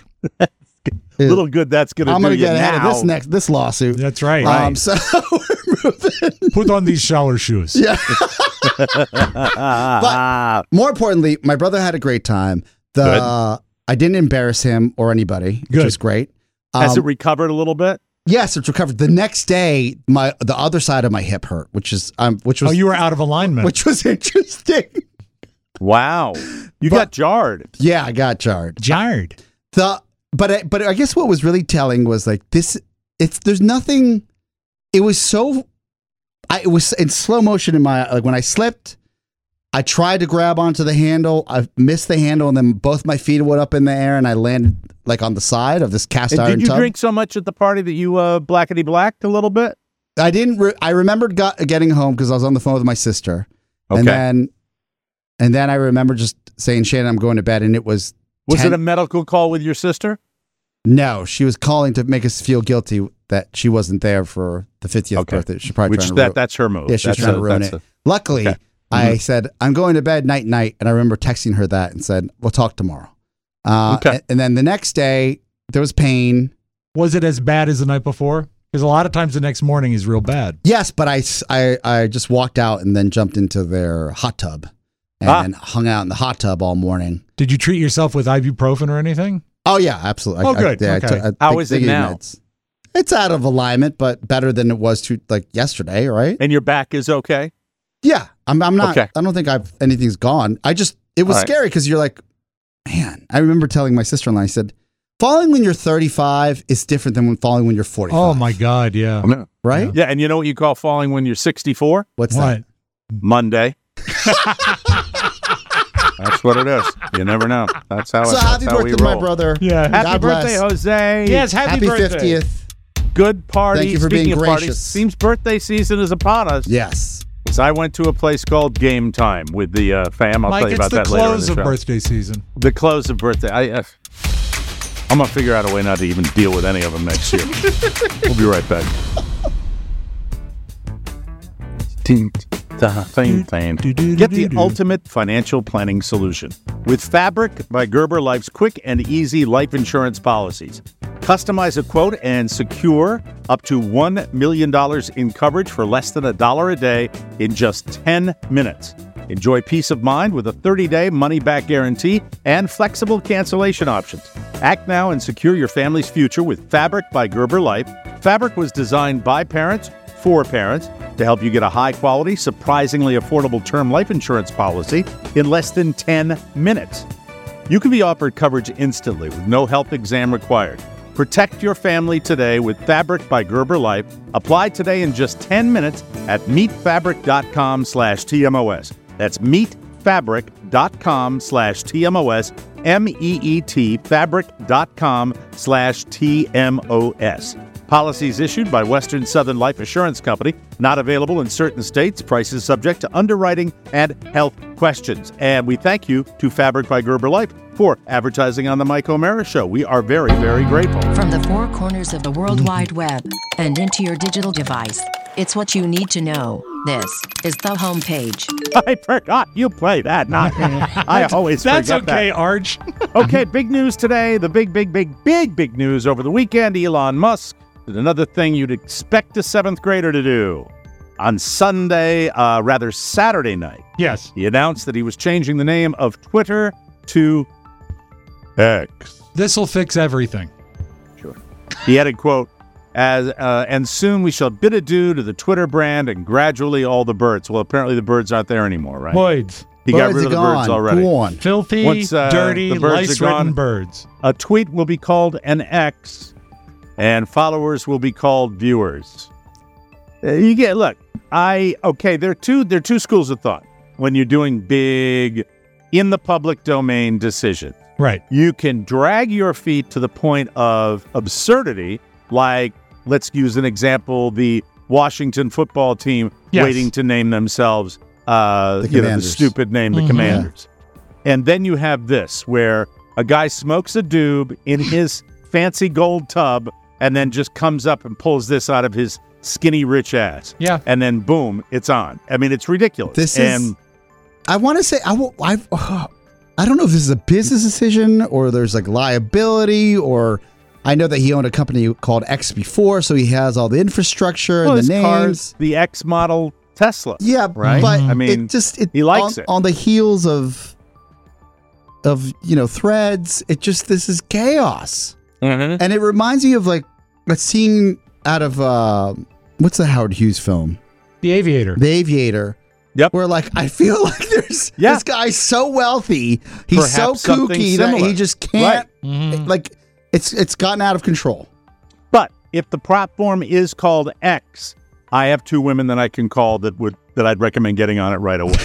Little good that's going to I'm do gonna you get ahead now. of this next this lawsuit. That's right. Um, so we're moving. Put on these shower shoes. Yeah. Ah, More importantly, my brother had a great time. The Good. I didn't embarrass him or anybody, which Good. was great. Has Um, it recovered a little bit? yes, it's recovered. The next day, my the other side of my hip hurt, which is um, which was Oh, you were out of alignment. which was interesting. Wow. You But- got jarred. Yeah, I got jarred. jarred. The but I, but I guess what was really telling was like this. It's there's nothing. It was so. I it was in slow motion in my like when I slipped. I tried to grab onto the handle. I missed the handle, and then both my feet went up in the air, and I landed like on the side of this cast And iron did you tub. drink so much at the party that you uh, blackety blacked a little bit? I didn't. Re- I remembered got, getting home because I was on the phone with my sister, Okay. and then and then I remember just saying, "Shannon, I'm going to bed," and it was Was ten- it a medical call with your sister? no. She was calling to make us feel guilty that she wasn't there for the fiftieth Okay. birthday. She probably Which trying to that ru- that's her move. Yeah, she was That's trying a- to ruin that's it. a- Luckily, Okay. I said, I'm going to bed night night. And I remember texting her that and said, we'll talk tomorrow. Uh, Okay. and, and then the next day, there was pain. Was it as bad as the night before? Because a lot of times the next morning is real bad. Yes, but I, s- I, I just walked out and then jumped into their hot tub and Ah. hung out in the hot tub all morning. Did you treat yourself with ibuprofen or anything? Oh, yeah, absolutely. Oh, I- good. I, yeah, I Okay. took- I How think- is it thinking now? It's, it's out of alignment, but better than it was to like yesterday, right? And your back is okay? Yeah, I'm. I'm not. Okay. I don't think I've anything's gone. I just it was All right. scary because you're like, man. I remember telling my sister-in-law. I said, falling when you're thirty-five is different than when falling when you're forty-five. Oh my God, yeah. Right? Yeah, and you know what you call falling when you're sixty-four? What's What? Monday. That's what it is. You never know. That's how that? it, So that's happy how we birthday, my roll. brother. Yeah. Happy God birthday, bless. Jose. Yes, happy, Happy birthday. fiftieth. Good party. Thank you for Speaking being of parties, gracious. seems birthday season is upon us. Yes. So I went to a place called Game Time with the uh, fam. I'll Mike, tell you it's about the that later in close the of show. birthday season. The close of birthday. I, uh, I'm going to figure out a way not to even deal with any of them next year. We'll be right back. Get the ultimate financial planning solution. with Fabric by Gerber Life's quick and easy life insurance policies. Customize a quote and secure up to one million dollars in coverage for less than a dollar a day in just ten minutes. Enjoy peace of mind with a thirty-day money-back guarantee and flexible cancellation options. Act now and secure your family's future with Fabric by Gerber Life. Fabric was designed by parents for parents to help you get a high-quality, surprisingly affordable term life insurance policy in less than ten minutes. You can be offered coverage instantly with no health exam required. Protect your family today with Fabric by Gerber Life. Apply today in just ten minutes at meetfabric.com slash TMOS. That's meetfabric.com slash TMOS, M-E-E-T, fabric.com slash T-M-O-S. Policies issued by Western Southern Life Assurance Company. Not available in certain states. Prices subject to underwriting and health questions. And we thank you to Fabric by Gerber Life for advertising on the Mike O'Mara Show. We are very, very grateful. From the four corners of the World Wide Web and into your digital device, it's what you need to know. This is the homepage. I forgot you play that, not me. I always That's forget okay, that. Arch. Okay, big news today. The big, big, big, big, big news over the weekend. Elon Musk did another thing you'd expect a seventh grader to do. On Sunday, uh, rather Saturday night, Yes. he announced that he was changing the name of Twitter to X. This will fix everything. He added, quote, As uh, and soon we shall bid adieu to the Twitter brand and gradually all the birds. Well, apparently the birds aren't there anymore, right? Boys. He got Birds rid are of the gone. birds already. Go on. Filthy, Once, uh, dirty, the birds are lice-ridden gone. birds. A tweet will be called an X, and followers will be called viewers. Uh, you get look. I okay. There are two. There are two schools of thought when you're doing big, in the public domain decisions. Right. You can drag your feet to the point of absurdity, like let's use an example: the Washington football team Yes. waiting to name themselves, uh, The you know, the Commanders. stupid name, the Mhm. Commanders. And then you have this, where a guy smokes a doob in his fancy gold tub, and then just comes up and pulls this out of his skinny rich ass. Yeah. And then boom, it's on. I mean, it's ridiculous. This and is. I want to say I will. I. Uh, I don't know if this is a business decision or there's like liability, or I know that he owned a company called X before, so he has all the infrastructure well, and his the names. car's the X model Tesla. Yeah, right. but I mean, it just it he likes on, it. on the heels of of you know Threads. It just this is chaos, Mhm. and it reminds me of like a scene out of uh, what's the Howard Hughes film, The Aviator. The Aviator. Yep. Where like I feel like there's Yeah. this guy's so wealthy, he's so Perhaps something kooky that similar. he just can't Mhm. like it's it's gotten out of control. But if the platform is called X, I have two women that I can call that would that I'd recommend getting on it right away.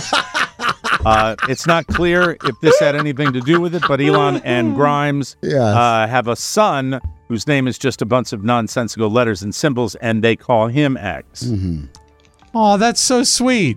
uh, it's not clear if this had anything to do with it, but Elon and Grimes Yes. uh, have a son whose name is just a bunch of nonsensical letters and symbols, and they call him X. Mm-hmm. Oh, that's so sweet.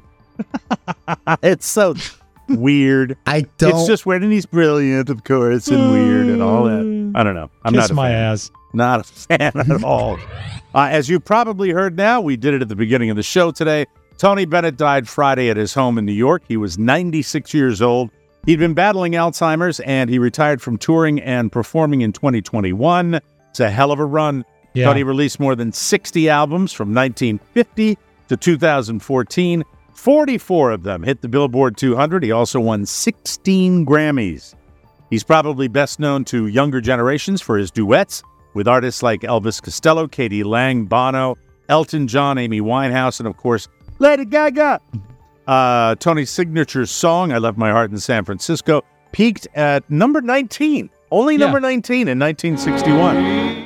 It's so weird. I don't. It's just weird, and he's brilliant, of course, and weird and all that. I don't know. I'm Kiss not a my fan. ass. Not a fan at all. Uh, as you probably heard now, we did it at the beginning of the show today. Tony Bennett died Friday at his home in New York. He was ninety-six years old. He'd been battling Alzheimer's, and he retired from touring and performing in twenty twenty-one. It's a hell of a run. Yeah. Tony released more than sixty albums from nineteen fifty to two thousand fourteen. forty-four of them hit the Billboard two hundred. He also won sixteen Grammys. He's probably best known to younger generations for his duets with artists like Elvis Costello, Katie Lang, Bono, Elton John, Amy Winehouse, and of course, Lady Gaga. Uh, Tony's signature song, I Left My Heart in San Francisco, peaked at number nineteen. Only Yeah. number nineteen in nineteen sixty-one.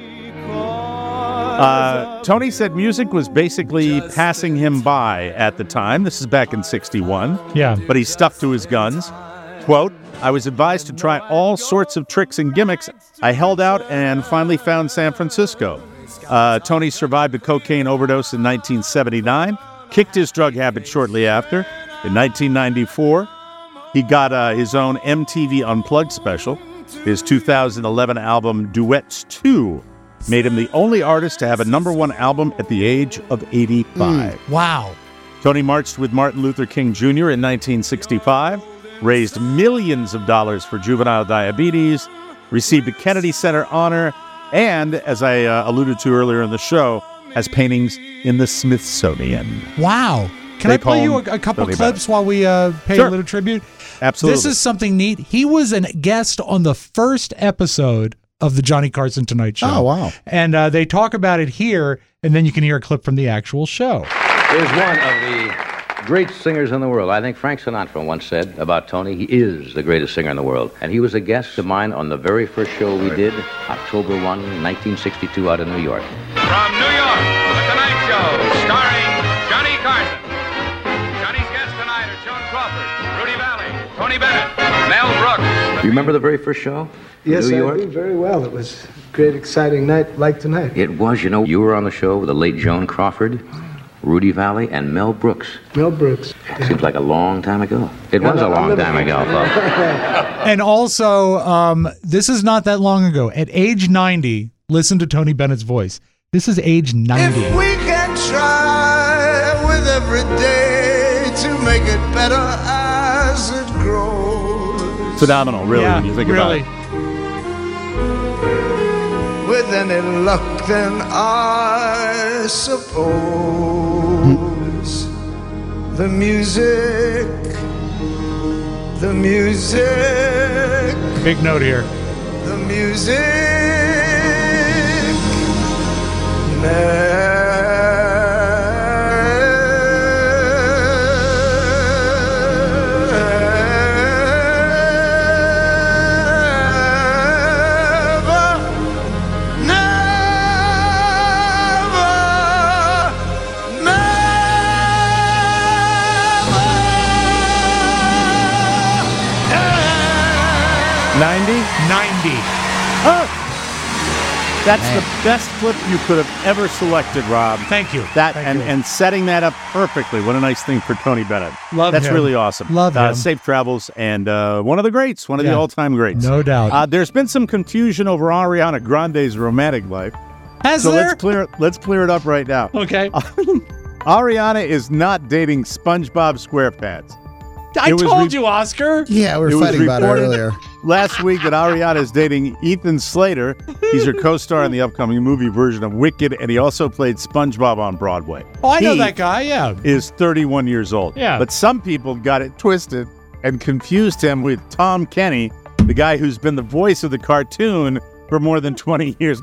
Uh, Tony said music was basically passing him by at the time. This is back in sixty-one. Yeah. But he stuck to his guns. Quote, I was advised to try all sorts of tricks and gimmicks. I held out and finally found San Francisco. Uh, Tony survived a cocaine overdose in nineteen seventy-nine, kicked his drug habit shortly after. In nineteen ninety-four, he got uh, his own M T V Unplugged special. His two thousand eleven album, Duets two, made him the only artist to have a number one album at the age of eighty-five. Wow. Tony marched with Martin Luther King Junior in nineteen sixty-five. raised millions of dollars for juvenile diabetes, received a Kennedy Center honor, and, as I uh, alluded to earlier in the show, has paintings in the Smithsonian. Wow. Can Tape I play you home, a, a couple Tony clips Bennett. while we uh, pay Sure. a little tribute? Absolutely. This is something neat. He was a guest on the first episode of the Johnny Carson Tonight Show. Oh, wow. And uh, they talk about it here, and then you can hear a clip from the actual show. Is one of the great singers in the world. I think Frank Sinatra once said about Tony, he is the greatest singer in the world. And he was a guest of mine on the very first show we did, October first, nineteen sixty-two, out in New York. From New York, The Tonight Show, starring Johnny Carson. Johnny's guests tonight are Joan Crawford, Rudy Valley, Tony Bennett, Mel Brooks. Do you remember the very first show? Yes, New I York? do very well. It was a great, exciting night like tonight. It was, you know, you were on the show with the late Joan Crawford, Rudy Valley, and Mel Brooks. Mel Brooks. Seems like a long time ago. It Yeah, was a no, long I'm time living- ago, folks. And also, um, this is not that long ago. At age ninety, listen to Tony Bennett's voice. This is age ninety. If we can try with every day to make it better as it grows. Phenomenal, really, Yeah, when you think really. about it. With any luck, then I suppose the music, the music, Big note here. the music ninety? ninety. That's the best clip you could have ever selected, Rob. Thank you. That Thank and, you. and setting that up perfectly. What a nice thing for Tony Bennett. Love That's him. really awesome. Love uh, him. Safe travels and uh, one of the greats, one of Yeah. the all-time greats. No doubt. Uh, there's been some confusion over Ariana Grande's romantic life. Has so there? let's clear let's clear it up right now. Okay. Ariana is not dating SpongeBob SquarePants. I It was told re- you, Oscar. Yeah, we were It was fighting about it reported earlier. last week that Ariana is dating Ethan Slater. He's her co-star in the upcoming movie version of Wicked, and he also played SpongeBob on Broadway. Oh, I know He that guy. Yeah. is thirty-one years old. Yeah. But some people got it twisted and confused him with Tom Kenny, the guy who's been the voice of the cartoon for more than twenty years.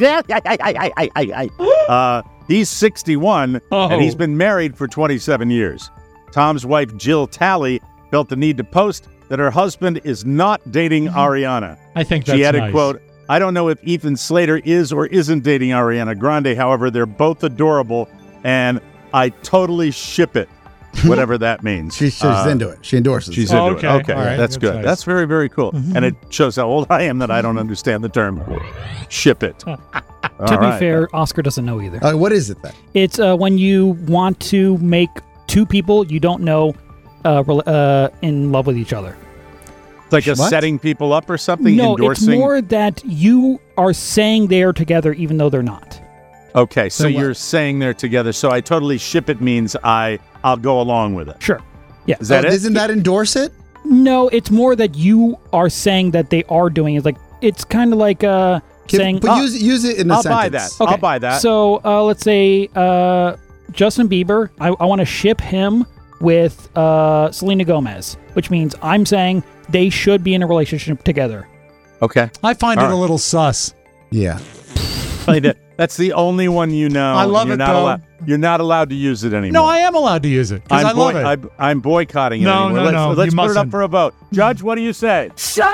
uh, he's sixty-one, Oh. and he's been married for twenty-seven years. Tom's wife, Jill Talley, felt the need to post that her husband is not dating Ariana. I think that's She added, nice. quote, I don't know if Ethan Slater is or isn't dating Ariana Grande. However, they're both adorable, and I totally ship it, whatever that means. She's, she's Uh, into it. She endorses She's it. into Oh, it. okay. Okay, All right. that's That's good. nice. That's very, very cool. And it shows how old I am that I don't understand the term ship it. To All be right. fair, Oscar doesn't know either. Uh, what is it then? It's uh, when you want to make two people you don't know uh, rel- uh, in love with each other. It's like a What? setting people up or something, No, endorsing. it's more that you are saying they are together even though they're not. Okay, so, So what- you're saying they're together. So I totally ship it means I, I'll go along with it. Sure. Yeah. Is that Oh, it? Isn't that endorse it? No, it's more that you are saying that they are doing it. Like it's kind of like uh, Can- saying. but use, use it in a I'll sentence. buy that. Okay, I'll buy that. So uh, let's say uh, Justin Bieber. I, I want to ship him with uh, Selena Gomez, which means I'm saying they should be in a relationship together. Okay. I find All it right. a little sus. Yeah. Play that. That's the only one you know. I love you're it, not though. Allowed, you're not allowed to use it anymore. No, I am allowed to use it because I'm I love boy- it. I'm, I'm boycotting it No, anymore. no, let's no, let's you put it up mustn't. for a vote. Judge, what do you say?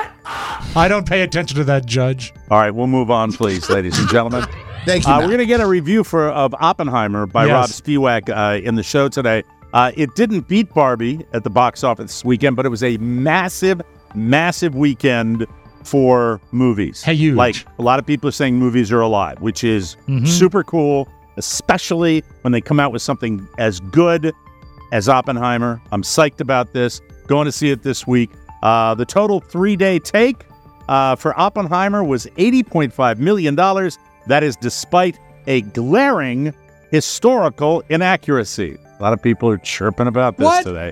I don't pay attention to that, Judge. All right, we'll move on, please, ladies and gentlemen. Thank you. Uh, Matt. we're going to get a review for of Oppenheimer by Yes. Rob Spiewak uh, in the show today. Uh, it didn't beat Barbie at the box office this weekend, but it was a massive, massive weekend for movies. Hey, huge. Like, a lot of people are saying movies are alive, which is Mhm. super cool, especially when they come out with something as good as Oppenheimer. I'm psyched about this. Going to see it this week. Uh, the total three-day take uh, for Oppenheimer was eighty point five million dollars. That is despite a glaring historical inaccuracy. A lot of people are chirping about this What? today.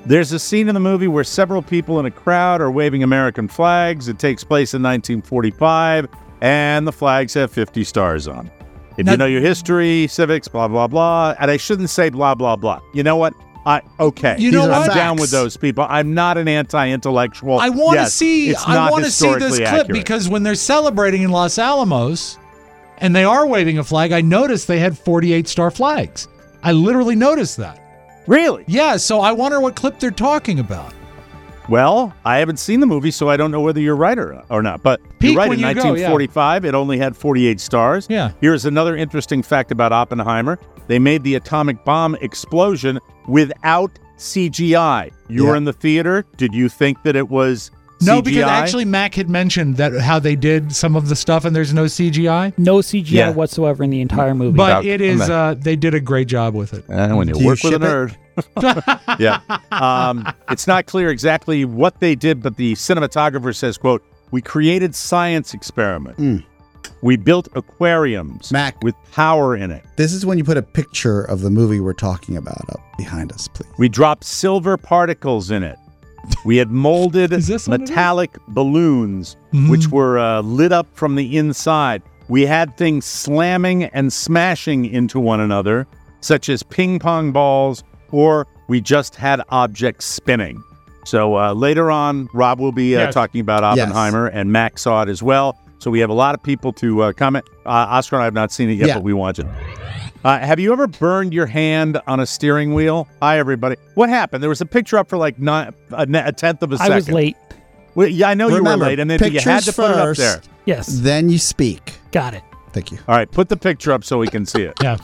There's a scene in the movie where several people in a crowd are waving American flags. It takes place in nineteen forty-five, and the flags have fifty stars on. If Now- you know your history, civics, blah, blah, blah, and I shouldn't say blah, blah, blah. You know what? I Okay. You know I'm what? down with those people. I'm not an anti-intellectual. I want to Yes, see. it's I not want to see this historically clip accurate. because when they're celebrating in Los Alamos, and they are waving a flag, I noticed they had forty-eight star flags. I literally noticed that. Really? Yeah. So I wonder what clip they're talking about. Well, I haven't seen the movie, so I don't know whether you're right or, or not. But Peek you're right. when In you go, nineteen forty-five, it only had forty-eight stars. Yeah. Here's another interesting fact about Oppenheimer. They made the atomic bomb explosion without C G I. You Yeah. were in the theater. Did you think that it was No, C G I? because actually Mac had mentioned that how they did some of the stuff, and there's no C G I. No C G I Yeah. whatsoever in the entire movie. But About- it is. I'm Uh, they did a great job with it. And when you Do you work with a ship it? nerd. yeah. Um, it's not clear exactly what they did, but the cinematographer says, quote, "We created science experiment. Mm. We built aquariums Mac. with power in it. This is when you put a picture of the movie we're talking about up behind us, please. We dropped silver particles in it. We had molded Is this what it is? metallic balloons, Mhm. which were uh, lit up from the inside. We had things slamming and smashing into one another, such as ping pong balls, or we just had objects spinning." So uh, later on, Rob will be uh, Yes. talking about Oppenheimer, and Mac saw it as well. So we have a lot of people to uh, comment. Uh, Oscar and I have not seen it yet, Yeah. but we watch it. Uh, have you ever burned your hand on a steering wheel? Hi, everybody. What happened? There was a picture up for like nine, a, ne- a tenth of a I second. was late. Well, yeah, I know you Remember, were late, and then you had to pictures put it up first. there. Yes. Then you speak. Got it. Thank you. All right, put the picture up so we can see it. Yeah.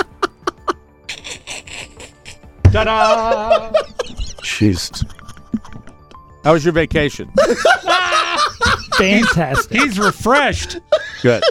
Ta-da! Jeez. How was your vacation? Fantastic. He's refreshed. Good.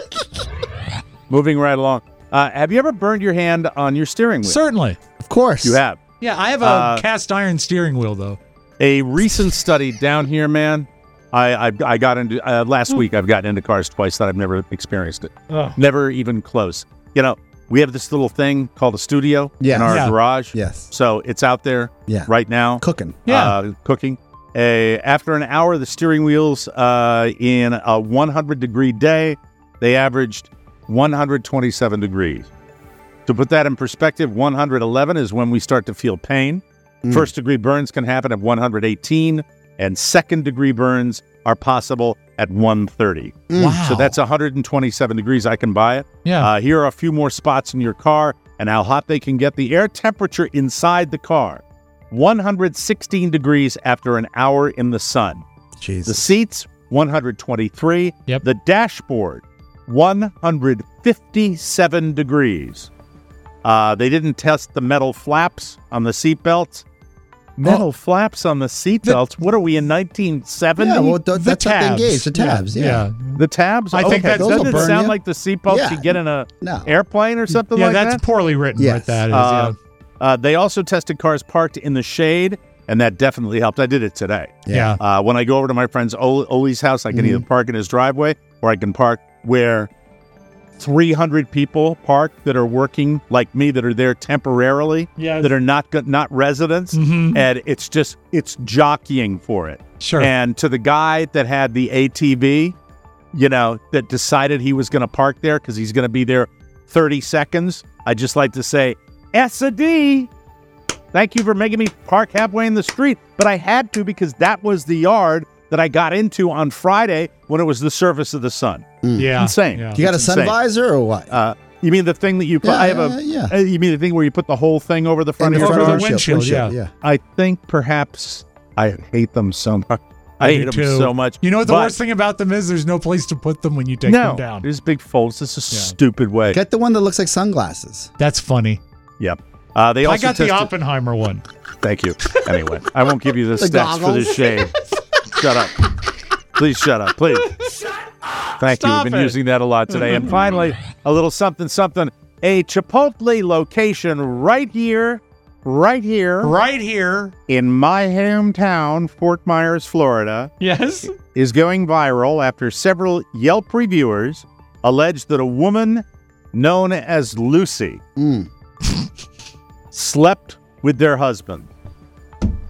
Moving right along. Uh, have you ever burned your hand on your steering wheel? Certainly. Of course. You have. Yeah, I have a Uh, cast iron steering wheel though. A recent study down here, man. I I, I got into uh, last week. I've gotten into cars twice that I've never experienced it. Oh. Never even close. You know, we have this little thing called a studio Yes. in our Yeah. garage. Yes. So it's out there Yeah. right now. Cooking. Yeah. Uh, cooking. Uh, after an hour, the steering wheels uh, in a one hundred degree day, they averaged one hundred twenty-seven degrees. To put that in perspective, one hundred eleven is when we start to feel pain. Mm. First degree burns can happen at one hundred eighteen, and second degree burns are possible at one thirty. Wow. So that's one hundred twenty-seven degrees. I can buy it. Yeah. Uh, here are a few more spots in your car and how hot they can get. The air temperature inside the car, one hundred sixteen degrees after an hour in the sun. Jesus. The seats, one hundred twenty-three. Yep. The dashboard, one hundred fifty-seven degrees. Uh, they didn't test the metal flaps on the seat belts. Metal flaps on the seat belts? What are we in nineteen seventy? Yeah, well, th- The that's what they tabs. engage. The tabs, yeah. Yeah. The tabs? I think okay. that's- Those Doesn't will it burn sound you. like the seat belts Yeah. you get in a No. airplane or something Yeah, like that's that? poorly written. Yes. What that is. Uh, yeah. uh, they also tested cars parked in the shade, and that definitely helped. I did it today. Yeah. Uh, when I go over to my friend's Ol- Oli's house, I can either park in his driveway or I can park where three hundred people park that are working like me, that are there temporarily, Yeah. that are not go- not residents, Mhm. and it's just it's jockeying for it. Sure. And to the guy that had the A T V, you know, that decided he was going to park there because he's going to be there thirty seconds, I just like to say, S a D. Thank you for making me park halfway in the street. But I had to because that was the yard that I got into on Friday when it was the surface of the sun. yeah. Insane. Yeah. You got a It's sun insane. visor or what? Uh, you mean the thing that you put? Yeah, I have a. yeah, uh, You mean the thing where you put the whole thing over the front In of the your front of car? the windshield, windshield, yeah. yeah. I think perhaps I hate them so much. I, I hate do them too. so much. You know what the But- worst thing about them is? There's no place to put them when you take no, them down. there's big folds. This is a Yeah. stupid way. Get the one that looks like sunglasses. That's funny. Yep. Uh, they also I got the tested- Oppenheimer one. Thank you. Anyway, I won't give you the, The stats for goggles. this shade. Shut up. Please shut up. Please. Thank you. Stop We've been it. using that a lot today. And finally, a little something, something. A Chipotle location right here, right here, Right here. in my hometown, Fort Myers, Florida, Yes. is going viral after several Yelp reviewers alleged that a woman known as Lucy Mm. slept with their husband.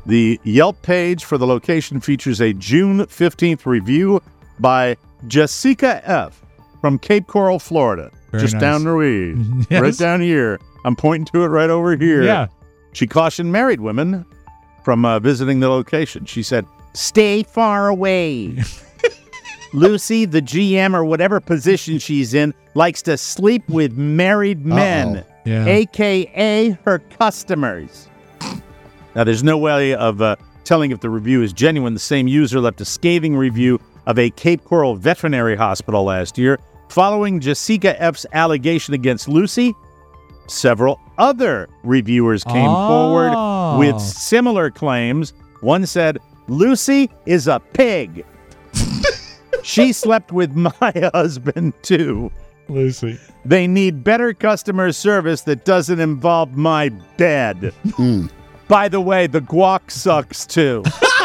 The Yelp page for the location features a June fifteenth review by Jessica F. from Cape Coral, Florida. Very just nice. down the way. Yes. Right down here. I'm pointing to it right over here. Yeah. She cautioned married women from uh, visiting the location. She said, stay far away. Lucy, the G M or whatever position she's in, likes to sleep with married men, Uh-oh. Yeah. a k a her customers. Now, there's no way of uh, telling if the review is genuine. The same user left a scathing review of a Cape Coral veterinary hospital last year. Following Jessica F's allegation against Lucy, several other reviewers came Oh. forward with similar claims. One said, Lucy is a pig. She slept with my husband, too. Lucy. They need better customer service that doesn't involve my bed. By the way, the guac sucks, too.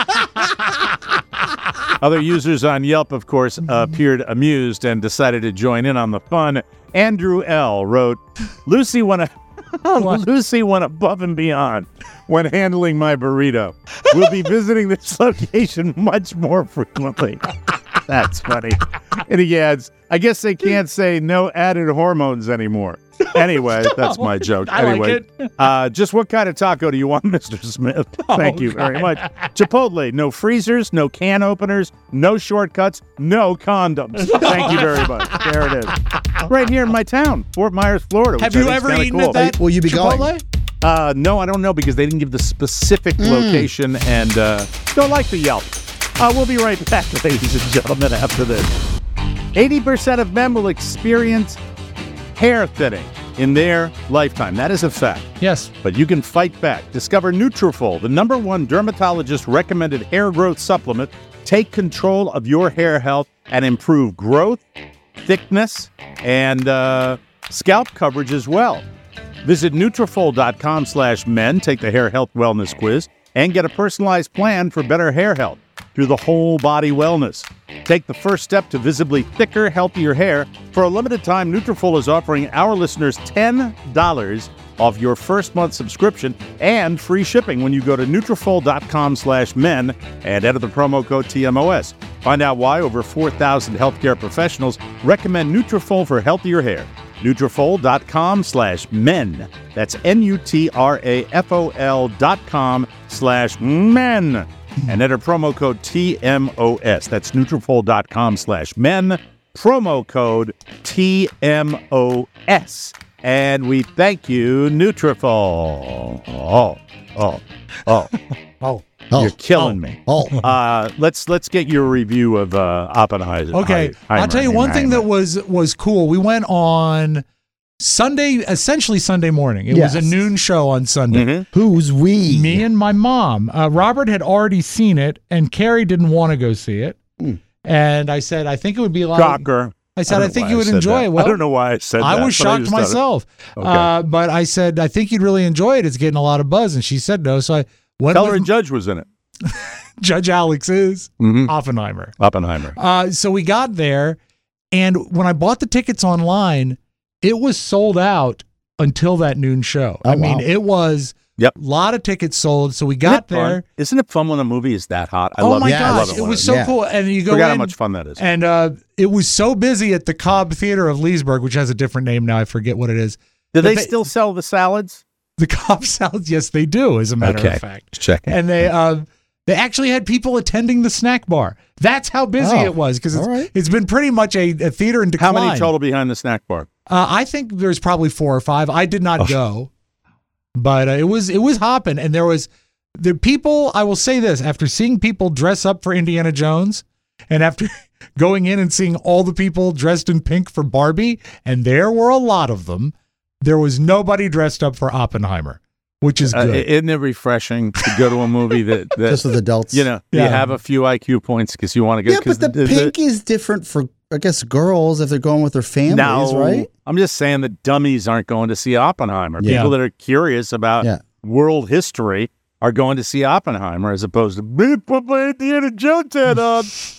Other users on Yelp, of course, appeared amused and decided to join in on the fun. Andrew L. wrote, Lucy went, a- Lucy went above and beyond when handling my burrito. We'll be visiting this location much more frequently. That's funny. And he adds, I guess they can't say no added hormones anymore. Anyway, that's my joke. I like Anyway, it. uh, just what kind of taco do you want, Mister Smith? Thank Oh, you very God. much. Chipotle, no freezers, no can openers, no shortcuts, no condoms. Thank you very much. There it is. Right here in my town, Fort Myers, Florida. Have which I you think's ever kinda eaten cool. at that Will you be Chipotle? going? Uh, no, I don't know because they didn't give the specific Hmm. location and uh, don't like the Yelp. Uh, we'll be right back, ladies and gentlemen, after this. eighty percent of men will experience hair thinning in their lifetime. That is a fact. Yes. But you can fight back. Discover Nutrafol, the number one dermatologist-recommended hair growth supplement. Take control of your hair health and improve growth, thickness, and uh, scalp coverage as well. Visit Nutrafol.com slash men. Take the hair health wellness quiz and get a personalized plan for better hair health through the whole body wellness. Take the first step to visibly thicker, healthier hair. For a limited time, Nutrafol is offering our listeners ten dollars off your first month subscription and free shipping when you go to Nutrafol.com slash men and enter the promo code T M O S. Find out why over four thousand healthcare professionals recommend Nutrafol for healthier hair. Nutrafol.com slash men. That's N-U-T-R-A-F-O-L dot com slash men. And enter promo code T M O S. That's Nutrafol.com slash men. Promo code T M O S. And we thank you, Nutrafol. Oh, oh, oh. Oh. You're killing me. Oh. Uh, let's let's get your review of uh, Oppenheimer. Okay, I'll tell you one thing that was was cool. We went on Sunday, essentially Sunday morning. It was Yes. a noon show on Sunday. Mm-hmm. Who's we? Me and my mom. Uh, Robert had already seen it, and Carrie didn't want to go see it. Mm. And I said, I think it would be a lot. Shocker. I said, I I, don't know think why you I would said enjoy that. it. Well, I don't know why I said I that, was but I shocked just thought it- myself. Okay. Uh, but I said, I think you'd really enjoy it. It's getting a lot of buzz. And she said no. So I went Teller with and Judge was in it. Judge Alex is Mhm. Oppenheimer. Oppenheimer. Uh, so we got there, and when I bought the tickets online, it was sold out until that noon show. Oh, I mean, wow. it was Yep. a lot of tickets sold. So we Isn't got it fun? there. Isn't it fun when a movie is that hot? I oh love my it. I love gosh, it. it when was so Yeah. cool. And you go Forgot how in, much fun that is. and uh, it was so busy at the Cobb Theater of Leesburg, which has a different name now. I forget what it is. Do But they, they- still sell the salads? The Cobb salads, yes, they do, as a matter Okay. of fact. Just checking. And they uh, they actually had people attending the snack bar. That's how busy Oh, it was, because it's, all right. it's been pretty much a, a theater in How decline. many total behind the snack bar? Uh, I think there's probably four or five. I did not Oh. go, but uh, it was it was hopping, and there was the people. I will say this: after seeing people dress up for Indiana Jones, and after going in and seeing all the people dressed in pink for Barbie, and there were a lot of them, there was nobody dressed up for Oppenheimer, which is Uh, good. isn't it refreshing to go to a movie that, that Just with adults. you know, you Yeah. have a few I Q points because you want to go. Yeah, but the, pink is different for, I guess, girls if they're going with their families, no, right? I'm just saying that dummies aren't going to see Oppenheimer. Yeah. People that are curious about Yeah. world history are going to see Oppenheimer as opposed to Indiana Jones head on.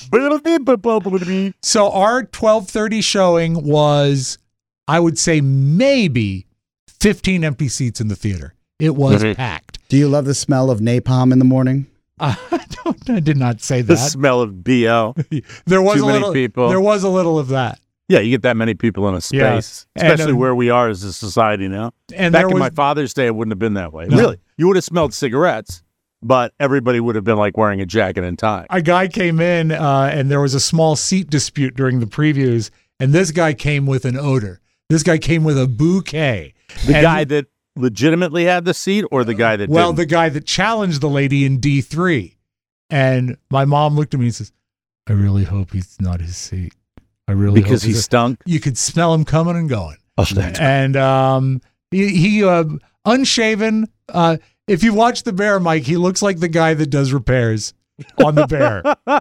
So our twelve thirty showing was, I would say, maybe fifteen empty seats in the theater. It was Mhm. packed. Do you love the smell of napalm in the morning? I don't. I did not say The that. smell of B O. There was Too a many little. people. There was a little of that. Yeah, you get that many people in a Yeah. space, And, especially uh, where we are as a society now. And Back there in was, my father's day, it wouldn't have been that way. No. Really, you would have smelled cigarettes, but everybody would have been like wearing a jacket and tie. a guy came in, uh, and there was a small seat dispute during the previews, and this guy came with an odor. This guy came with a bouquet. The And guy that legitimately had the seat, or the guy that Well, didn't? the guy that challenged the lady in D three. And my mom looked at me and says, I really hope he's not his seat. I really because hope he he's- stunk. You could smell him coming and going. Oh, that's And um, he, he uh, unshaven. Uh, if you watch The Bear, Mike, he looks like the guy that does repairs on The Bear.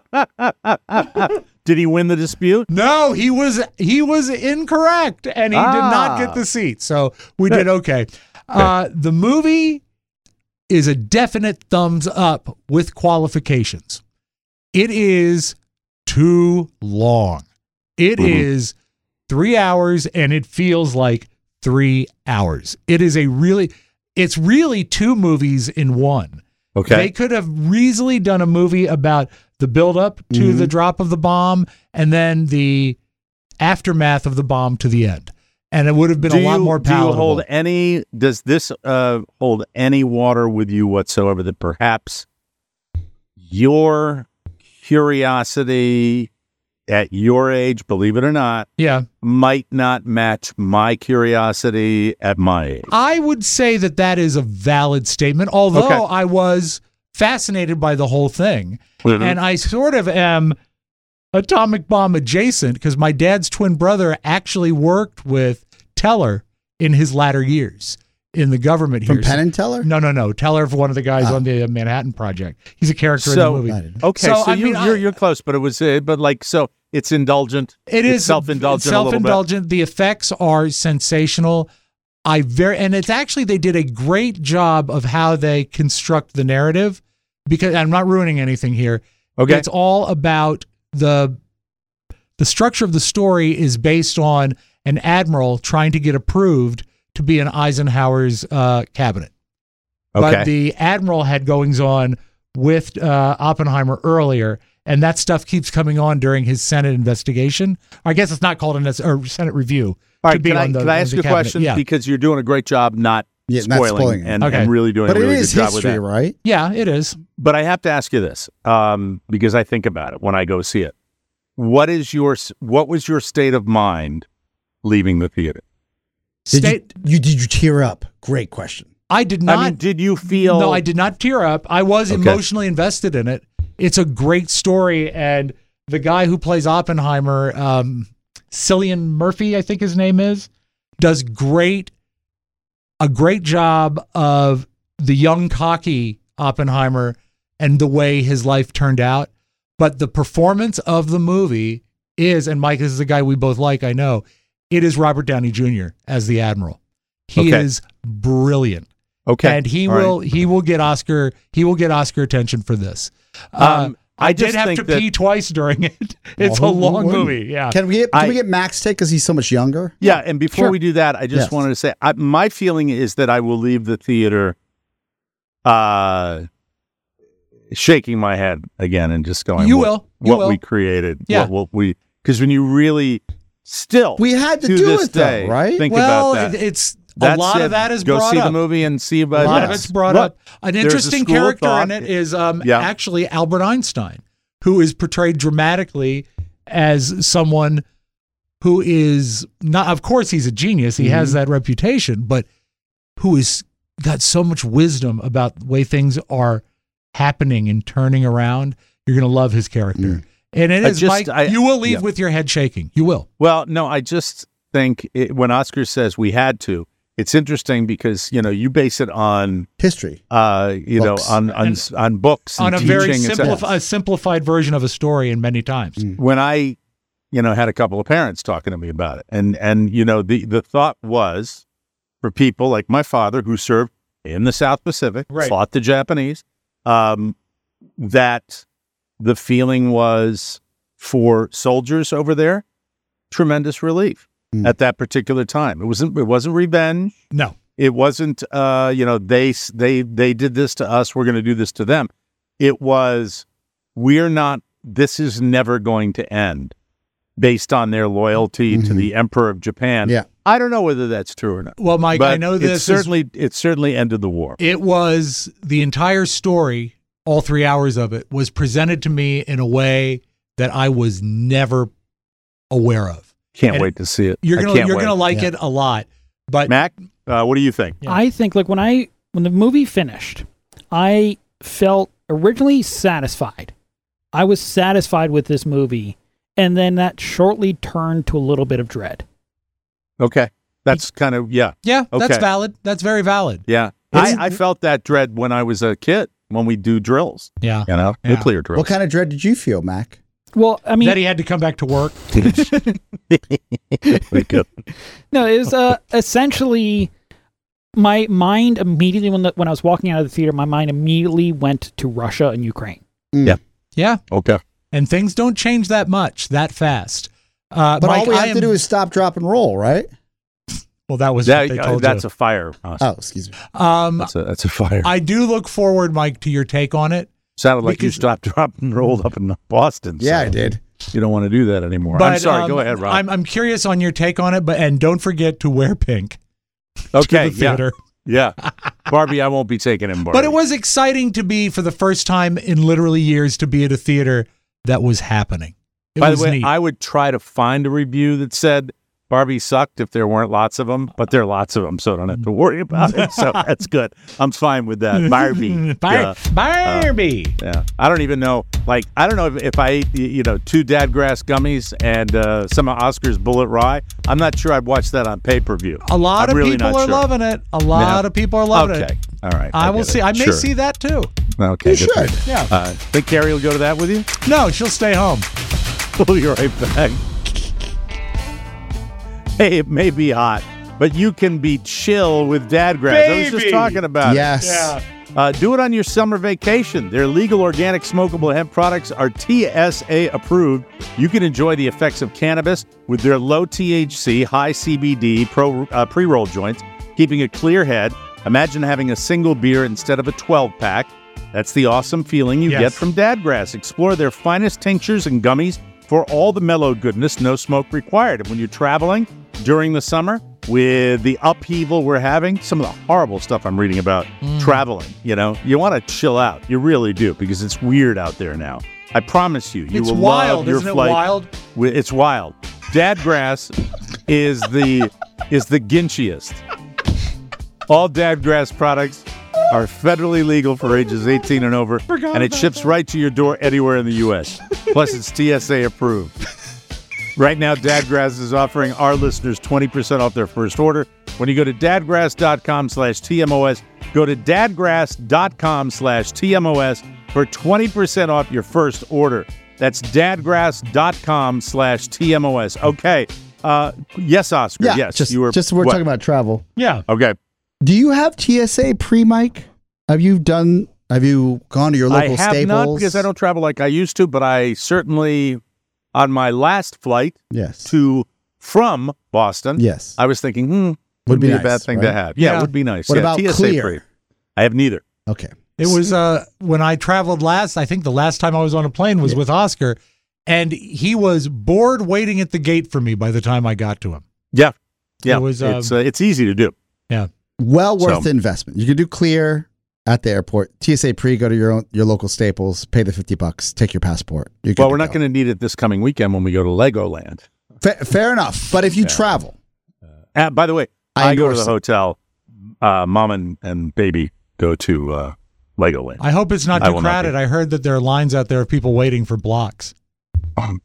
Did he win the dispute? No, he was he was incorrect, and he did not Ah. get the seat. So we did okay. Uh, the movie is a definite thumbs up with qualifications. It is too long. It Mhm. is three hours, and it feels like three hours. It is a really, it's really two movies in one. Okay. They could have easily done a movie about the buildup to Mm-hmm. the drop of the bomb and then the aftermath of the bomb to the end. And it would have been do a lot you, more do you palatable. hold any? Does this uh, hold any water with you whatsoever? That perhaps your curiosity at your age, believe it or not, yeah. might not match my curiosity at my age. I would say that that is a valid statement, although Okay. I was fascinated by the whole thing. Mhm. And I sort of am atomic bomb adjacent because my dad's twin brother actually worked with Teller in his latter years in the government From here. Penn and Teller? No, no, no. Teller, one of the guys Oh. on the Manhattan Project. He's a character So- in the movie. Okay, so, So, I you, mean, I- you're you're close, but it was uh, but like so it's indulgent. It it's is self-indulgent. a little bit. Self-indulgent. The effects are sensational. I very and it's actually they did a great job of how they construct the narrative because I'm not ruining anything here. Okay. It's all about the the structure of the story is based on an admiral trying to get approved to be in Eisenhower's uh, cabinet. Okay. But the admiral had goings on with uh, Oppenheimer earlier, and that stuff keeps coming on during his Senate investigation. I guess it's not called a or Senate review. All to right, be can I, on the, can I on ask the you a cabinet. question? Yeah, Because you're doing a great job not Yeah, not spoiling, spoiling it. and, Okay. and really doing But a it really is good job with history, that. right? yeah, it is. But I have to ask you this, um, because I think about it when I go see it. What is your s- what was your state of mind leaving the theater? Did State. you, you did you tear up? Great question. I did not. I mean, did you feel? No, I did not tear up. I was Okay. emotionally invested in it. It's a great story, and the guy who plays Oppenheimer, um, Cillian Murphy, I think his name is, does great, a great job of the young, cocky Oppenheimer and the way his life turned out. But the performance of the movie is, and Mike, this is a guy we both like, I know, it is Robert Downey Junior as the Admiral. He Okay. is brilliant. Okay, And he all right. will he will get Oscar he will get Oscar attention for this. Uh, Um, I, I did just have think to that- pee twice during it. It's Oh, a long who wouldn't? movie. Yeah. Can we get can I- we get Max take because he's so much younger? Yeah, and before Sure. we do that, I just Yes. wanted to say I, my feeling is that I will leave the theater, uh, shaking my head again and just going, You what, will. You what will. we created, Yeah. what, what we because when you really still We had to to do this it though, day, right? Think well, about that. it, it's That a lot said, of that is go brought see up. the movie and see A about lot of yes. it's brought Look, up. An there's a interesting school of character thought. in it is um, Yeah. actually Albert Einstein, who is portrayed dramatically as someone who is not. Of course, he's a genius. He has Mm-hmm. that reputation, but who is got so much wisdom about the way things are happening and turning around. You're going to love his character, and it I is just- Mike. I- you will leave yeah. with your head shaking. You will. Well, no, I just think it, when Oscar says we had to, it's interesting because you know you base it on History. uh, you Books. know on on, And- on books and On a teaching very and stuff. simplified, a simplified version of a story, and many times. When I, you know, had a couple of parents talking to me about it, and and you know the the thought was for people like my father who served in the South Pacific, Right. fought the Japanese, um, that the feeling was for soldiers over there, tremendous relief Mm. at that particular time. It wasn't it wasn't revenge. No. It wasn't, uh, you know, they they they did this to us. We're going to do this to them. It was, we're not. This is never going to end, based on their loyalty mm-hmm. to the Emperor of Japan. Yeah, I don't know whether that's true or not. Well, Mike, but I know this it certainly is, it certainly ended the war. It was the entire story. All three hours of it was presented to me in a way that I was never aware of. Can't and wait to see it. You're I gonna can't you're wait. gonna like yeah. it a lot. But Mac, uh, what do you think? Yeah. I think like when I when the movie finished, I felt originally satisfied. I was satisfied with this movie, and then that shortly turned to a little bit of dread. Okay, that's kind of yeah. Yeah, okay. that's valid. That's very valid. Yeah, I, I felt that dread when I was a kid when we do drills. Yeah, you know, yeah. nuclear drills. What kind of dread did you feel, Mac? Well, I mean, that he had to come back to work. Wake up. No, it was uh, essentially my mind immediately when the, when I was walking out of the theater, my mind immediately went to Russia and Ukraine. Mm. Yeah, yeah, okay. And things don't change that much that fast. Uh, but Mike, all we I have am, to do is stop, drop, and roll, right? Well, that was that, what they uh, told that's you. a fire. Oh, excuse me. Um, that's a that's a fire. I do look forward, Mike, to your take on it. Sounded like because, you stopped, dropped, and rolled up in Boston. Yeah, so I did. You don't want to do that anymore. But, I'm sorry. um, Go ahead, Rob. I'm I'm curious on your take on it, but and don't forget to wear pink. Okay, to the theater. Yeah, yeah. Barbie, I won't be taking him. Barbie. But it was exciting to be for the first time in literally years to be at a theater that was happening. It By was the way, neat. I would try to find a review that said Barbie sucked if there weren't lots of them, but there are lots of them, so I don't have to worry about it. So that's good. I'm fine with that. Barbie. Bar- yeah. Barbie. Uh, yeah. I don't even know. Like, I don't know if, if I ate, you know, two Dadgrass gummies and uh, some of Oscar's Bullet Rye. I'm not sure I'd watch that on pay-per-view. A lot I'm of really people not are sure. loving it. A lot Yeah. of people are loving okay. it. All right. I, I will get see. it. I may Sure. see that too. Okay. You good for should. Yeah. Uh, think Carrie will go to that with you? No, she'll stay home. We'll be right back. Hey, it may be hot, but you can be chill with Dadgrass. I was just talking about yes. it. Yeah. Uh, do it on your summer vacation. Their legal organic smokable hemp products are T S A approved. You can enjoy the effects of cannabis with their low T H C, high C B D pro, uh, pre-roll joints, keeping a clear head. Imagine having a single beer instead of a twelve-pack. That's the awesome feeling you Yes. get from Dadgrass. Explore their finest tinctures and gummies for all the mellow goodness, no smoke required. And when you're traveling during the summer, with the upheaval we're having, some of the horrible stuff I'm reading about Mm. traveling, you know, you want to chill out. You really do, because it's weird out there now. I promise you, you It's will wild, love your isn't it flight. wild? Wi- It's wild. Dadgrass is the is the ginchiest. All Dadgrass products are federally legal for ages eighteen and over, and it ships right to your door anywhere in the U S. Plus, it's T S A approved. Right now, Dadgrass is offering our listeners twenty percent off their first order. When you go to dadgrass.com slash TMOS, go to dadgrass.com slash TMOS for twenty percent off your first order. That's dadgrass.com slash TMOS. Okay. Uh, yes, Oscar. Yeah, yes. just, you were, just we're what? talking about travel. Yeah. Okay. Do you have T S A pre-Mike? Have you done? Have you gone to your local I have Staples? not, because I don't travel like I used to, but I certainly, on my last flight Yes. to from Boston, Yes. I was thinking, hmm, would, Would be be, a nice, bad thing to right? have. Yeah, Yeah. it would be nice. What yeah, about T S A Clear? free. I have neither. Okay. It was uh when I traveled last, I think the last time I was on a plane was Yeah. with Oscar, and he was bored waiting at the gate for me by the time I got to him. Yeah, yeah. It was, it's um, uh, it's easy to do. Yeah. Well worth So- the investment. You can do Clear at the airport. T S A pre. Go to your own, your local Staples. Pay the fifty bucks. Take your passport. You're good Well, to we're not go. going to need it this coming weekend when we go to Legoland. Fa- fair enough. But if you Yeah. travel, Uh, by the way, I I, go to endorse the it. hotel. Uh, Mom and, and baby go to uh, Legoland. I hope it's not I too will not crowded. be. I heard that there are lines out there of people waiting for blocks. Um,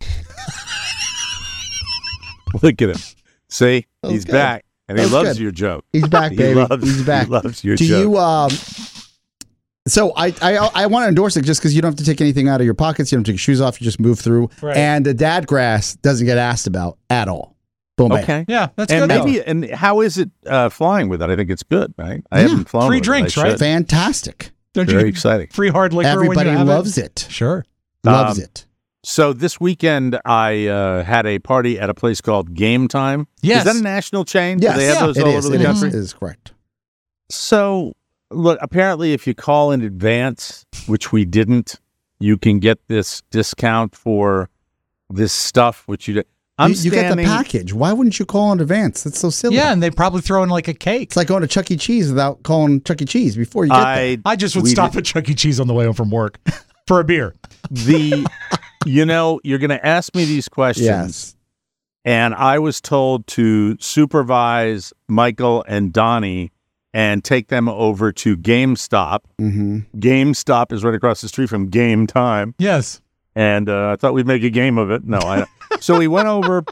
Look at him. See, he's Okay. back, and he That was loves good. your joke. he's back, He baby. loves- He's back. He loves your do joke. you? Um, so I I, I want to endorse it just because you don't have to take anything out of your pockets. You don't take your shoes off. You just move through, Right. and the Dadgrass doesn't get asked about at all. Boom, bam. Okay. Yeah, that's and good. though. maybe, and how is it uh, flying with it? I think it's good, right? I Yeah. haven't flown Free with it. drinks, I right? should. Fantastic. Don't Very you get exciting. free hard liquor Everybody when you have loves it? it. Sure. Loves Um, it. So this weekend, I uh, had a party at a place called Game Time. Yes. Is that a national chain? Yes, Do they have those it all is. over the It is. country? It is correct. So, look, apparently if you call in advance, which we didn't, you can get this discount for this stuff, which you did. I'm you, you get the package. Why wouldn't you call in advance? That's so silly. Yeah, and they probably throw in like a cake. It's like going to Chuck E. Cheese without calling Chuck E. Cheese before you get I, there. I just would we stop did- at Chuck E. Cheese on the way home from work for a beer. The, you know, you're going to ask me these questions. Yes. And I was told to supervise Michael and Donnie and take them over to GameStop. Mm-hmm. GameStop is right across the street from Game Time. Yes. And uh, I thought we'd make a game of it. No, I. So we went over,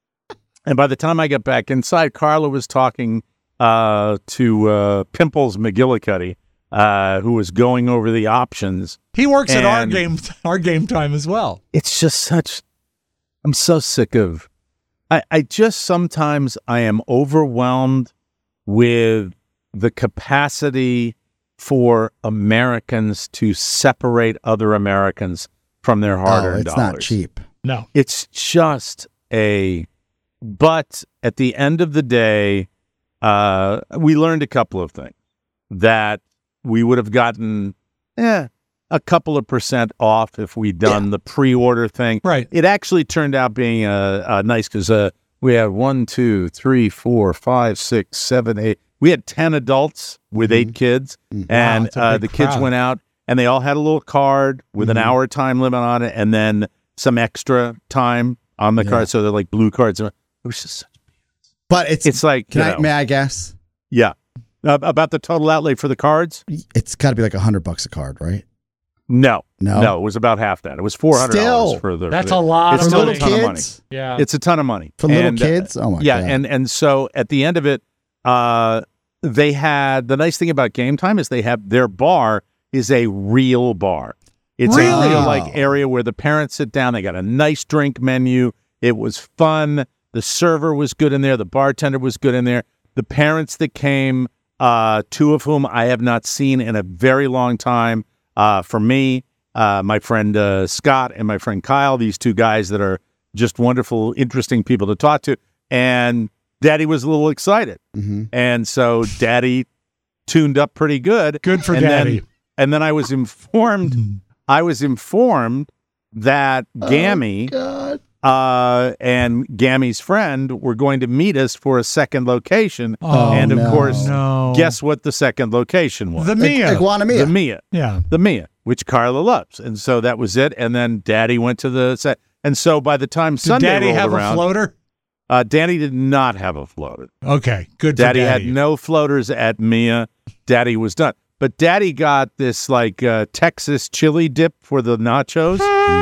and by the time I got back inside, Carla was talking uh, to uh, Pimples McGillicuddy, uh, who was going over the options. He works at our And game our game time as well. It's just such. I'm so sick of. I, I just sometimes I am overwhelmed with the capacity for Americans to separate other Americans from their hard-earned Oh, it's dollars. not cheap. No. It's just a, but at the end of the day, uh, we learned a couple of things. That we would have gotten eh, a couple of percent off if we'd done the pre-order thing. Right. It actually turned out being uh, uh, nice because uh, we had one, two, three, four, five, six, seven, eight. We had ten adults with eight kids, Wow, and it's a uh, big the kids crowd. went out, and they all had a little card with an hour time limit on it, and then some extra time on the Yeah. card, so they're like blue cards. It was just such. But it's It's like Can you I, know, may I guess? yeah, uh, about the total outlay for the cards. It's got to be like a hundred bucks a card, right? No, No? no, it was about half that. It was four hundred dollars Still, for the. That's for the, a lot It's of still money. a ton of money. Kids? Yeah. It's a ton of money For little And, uh, kids? Oh my yeah, god! and and so at the end of it, uh, they had the nice thing about Game Time is they have their bar is a real bar. It's Really? a real like area where the parents sit down. They got a nice drink menu. It was fun. The server was good in there. The bartender was good in there. The parents that came, uh, two of whom I have not seen in a very long time. Uh, for me, uh, my friend uh, Scott and my friend Kyle, these two guys that are just wonderful, interesting people to talk to. And Daddy was a little excited. Mhm. And so Daddy tuned up pretty good. Good for and Daddy. Then, and then I was informed, I was informed that Gammy God. uh, and Gammy's friend were going to meet us for a second location. Oh, and of no. course, No. guess what the second location was? The Mia. Iguana Mia. The Mia. Yeah. The Mia, which Carla loves. And so that was it. And then Daddy went to the set. And so by the time Did Sunday Daddy rolled have around, a floater? uh, Daddy did not have a floater. Okay. Good Daddy, for had Daddy. no floaters at Mia. Daddy was done. But Daddy got this like uh, Texas chili dip for the nachos.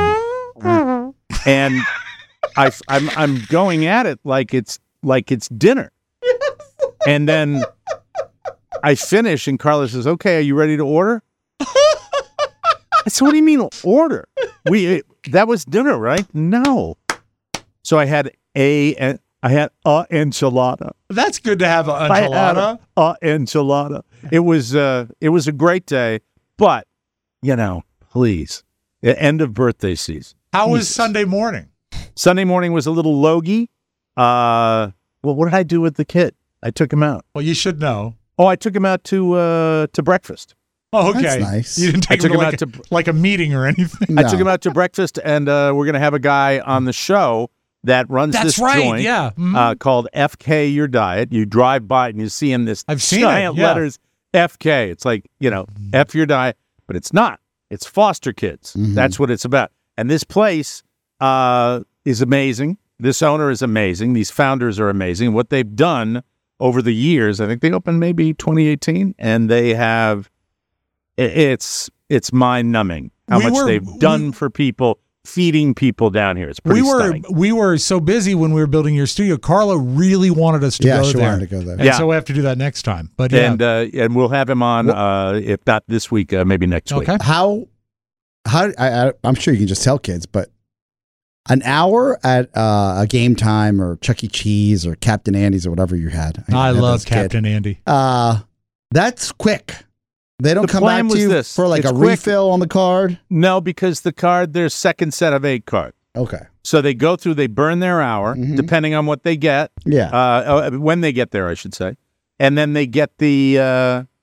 And I, I'm I'm going at it like it's like it's dinner. And then I finish and Carla says, "Okay, are you ready to order?" I said, "What do you mean order? We that was dinner, right?" No. So I had a I had a enchilada. That's good to have an I had enchilada. a, a enchilada. It was uh it was a great day, but you know, please, the end of birthday season. How was Jesus. Sunday morning? Sunday morning was a little logy. Uh, well, what did I do with the kid? I took him out. Well, you should know. Oh, I took him out to uh to breakfast. Oh, okay. That's nice. You didn't I take took him, him to like, out a, to- like a meeting or anything. I No. took him out to breakfast, and uh, we're gonna have a guy on the show that runs That's this right, joint. yeah. Mhm. Uh, called F K Your Diet. You drive by and you see in this I've seen it, giant yeah. letters F K. It's like, you know, F Your Diet, but it's not. It's foster kids. Mhm. That's what it's about. And this place uh, is amazing. This owner is amazing. These founders are amazing. What they've done over the years, I think they opened maybe twenty eighteen, and they have i- it's it's mind numbing how We much were- they've done for people, feeding people down here. It's pretty We were stunning. we were so busy when we were building your studio. Carla really wanted us to Yeah, go she there. wanted to go there. And Yeah. so we have to do that next time. But yeah. And uh, and we'll have him on, uh, if not this week, uh, maybe next week. okay. How? How? I, I, I'm sure you can just tell kids, but an hour at uh, a Game Time or Chuck E. Cheese or Captain Andy's or whatever you had. I had love as a kid. Captain Andy. Uh, that's quick. They don't The come plan back to was you this. for like It's a quick. refill on the card. No, because the card, there's second set of eight card. Okay. So they go through, they burn their hour, Mhm. depending on what they get. Yeah. Uh, uh, when they get there, I should say. And then they get the uh,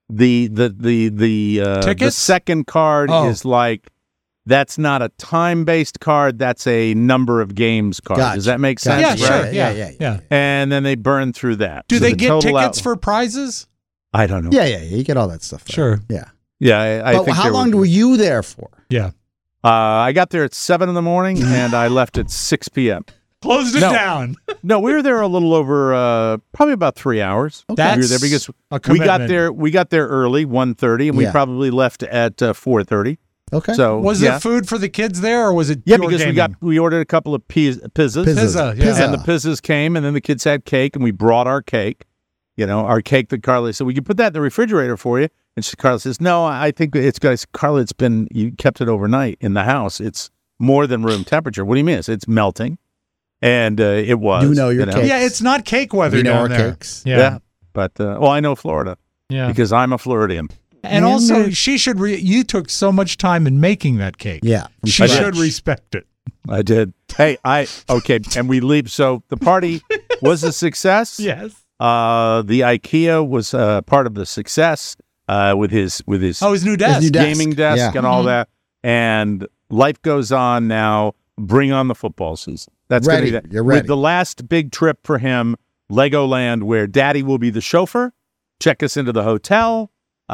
the the the the uh, the Tickets? second card Oh. is like that's not a time based card. That's a number of games card. Gotcha. Does that make Gotcha. sense? Yeah, sure. Right. Yeah, Yeah, yeah, yeah, And then they burn through that. Do So they the get total tickets out- for prizes? I don't know. Yeah, yeah, yeah. You get all that stuff. There. Sure. Yeah. Yeah, I, I But think how there long were- were you there for? Yeah. Uh, I got there at seven in the morning and I left at six p.m. Closed it No. down. No, we were there a little over, uh, probably about three hours. That's we were there because a we got commitment. there. We got there early, one thirty, and we Yeah. probably left at uh, four thirty. Okay. So Was yeah. there food for the kids there, or was it Yeah, pure because we gaming? got we ordered a couple of piz- pizzas, Pizzas. Pizza, yeah. Pizza. and the pizzas came, and then the kids had cake, and we brought our cake. You know, our cake that Carly said we could put that in the refrigerator for you. And she, Carly says, "No, I think it's guys. Carly, it's been you kept it overnight in the house. It's more than room temperature. What do you mean? It's, it's melting." And uh, it was. You know your cake. Yeah, it's not cake weather We know down our there. cakes. Yeah. Yeah. But uh, well, I know Florida Yeah. because I'm a Floridian. And also, she should. Re- you took so much time in making that cake. Yeah. from She scratch. should respect it. I did. Hey, I okay, and we leave. So the party was a success. Yes. Uh, the IKEA was uh, part of the success uh, with his with his Oh, his new desk. new desk. gaming desk Yeah. and all that. And life goes on now. Bring on the football season. That's gonna Ready. be that. You're ready. With the last big trip for him, Legoland, where Daddy will be the chauffeur. Check us into the hotel.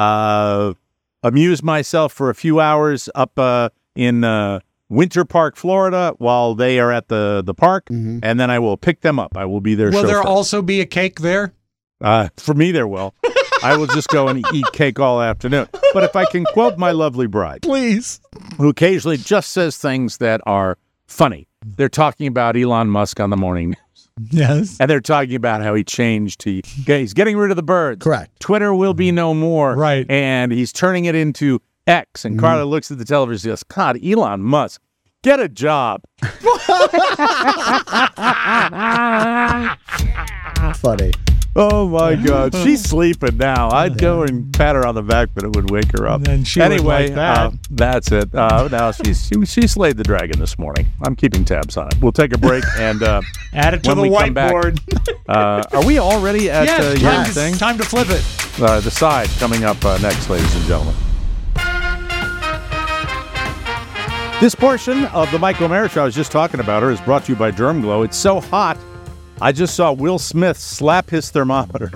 Uh, amuse myself for a few hours up uh, in uh, Winter Park, Florida, while they are at the the park, Mhm. and then I will pick them up. I will be their Will chauffeur. there also be a cake there? Uh, for me, there will. I will just go and eat cake all afternoon. But if I can quote my lovely bride, Please. who occasionally just says things that are funny. They're talking about Elon Musk on the morning news, Yes. and they're talking about how he changed to he's getting rid of the birds. Correct. Twitter will be no more. Right. And he's turning it into X. And Carla looks at the television and says, God, Elon Musk, get a job. Funny. Oh my God, she's sleeping now. I'd go and pat her on the back, but it would wake her up. And then she would anyway, like that. Uh, that's it. Uh, now she's she, she slayed the dragon this morning. I'm keeping tabs on it. We'll take a break and uh, Add it to when the we come back, whiteboard. uh, are we already at yes. uh, time, your to, thing? time to flip it. Uh, the side coming up uh, next, ladies and gentlemen. This portion of the Mike O'Mara Show I was just talking about her is brought to you by Dermglow. It's so hot, I just saw Will Smith slap his thermometer.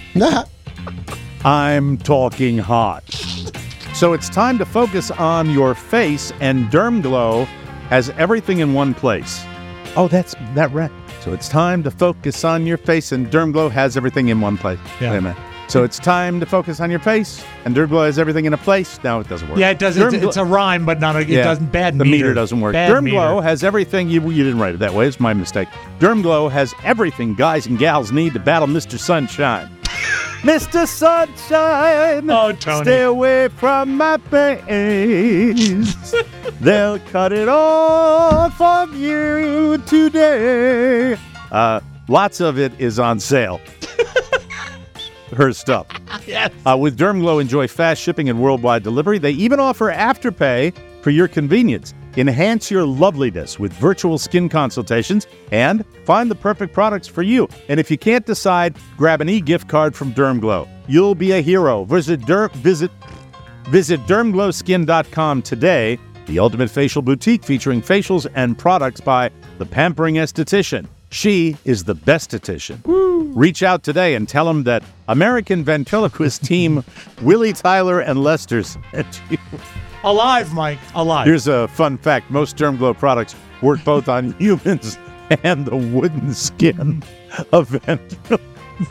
I'm talking hot. So it's time to focus on your face, and Dermglow has everything in one place. Oh, that's that right. So it's time to focus on your face, and Dermglow has everything in one place. Yeah. Wait a minute. So it's time to focus on your face, and Dermglow has everything in a place. No, it doesn't work. Yeah, it does. It's, Dermglow- it's a rhyme, but not a, it Yeah. doesn't. Bad the meter. meter doesn't work. Bad Dermglow meter. has everything. You, you didn't write it that way. It's my mistake. Dermglow has everything guys and gals need to battle Mister Sunshine. Mister Sunshine, Oh, Tony. stay away from my face. They'll cut it off of you today. Uh, lots of it is on sale. Her stuff. Yes. Uh, with Dermglow, enjoy fast shipping and worldwide delivery. They even offer Afterpay for your convenience. Enhance your loveliness with virtual skin consultations and find the perfect products for you. And if you can't decide, grab an e-gift card from Dermglow. You'll be a hero. Visit Derm visit visit dermglow skin dot com today. The ultimate facial boutique featuring facials and products by the pampering esthetician. She is the besthetician. Reach out today and tell them that American ventriloquist team Willie Tyler and Lester sent you. Alive, Mike. Alive. Here's a fun fact. Most Dermglow products work both on humans and the wooden skin of ventriloquist.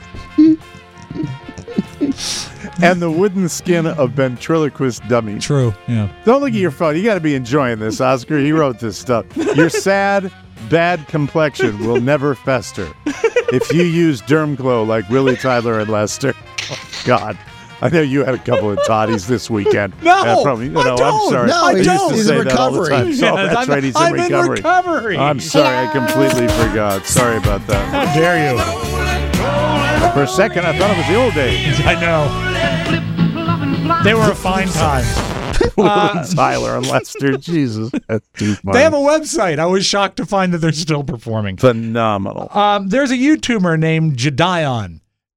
and the wooden skin of ventriloquist dummies. True. Yeah. Don't look at your phone. You got to be enjoying this, Oscar. He wrote this stuff. Your sad, bad complexion will never fester if you use Dermglow like Willie Tyler and Lester. Oh, God. I know you had a couple of toddies this weekend. No, Uh, probably, you I know, don't. I'm sorry. No, I I used don't. to He's say in that all the recovery. time. Yes, oh, that's I'm, right. He's in I'm recovery. in recovery. I'm sorry. I completely forgot. Sorry about that. How dare you? For a second, I thought it was the old days. I know. They were a fine time. Willie Tyler and Lester. Jesus. That's too funny. They have a website. I was shocked to find that they're still performing. Phenomenal. Um, there's a YouTuber named Jedion,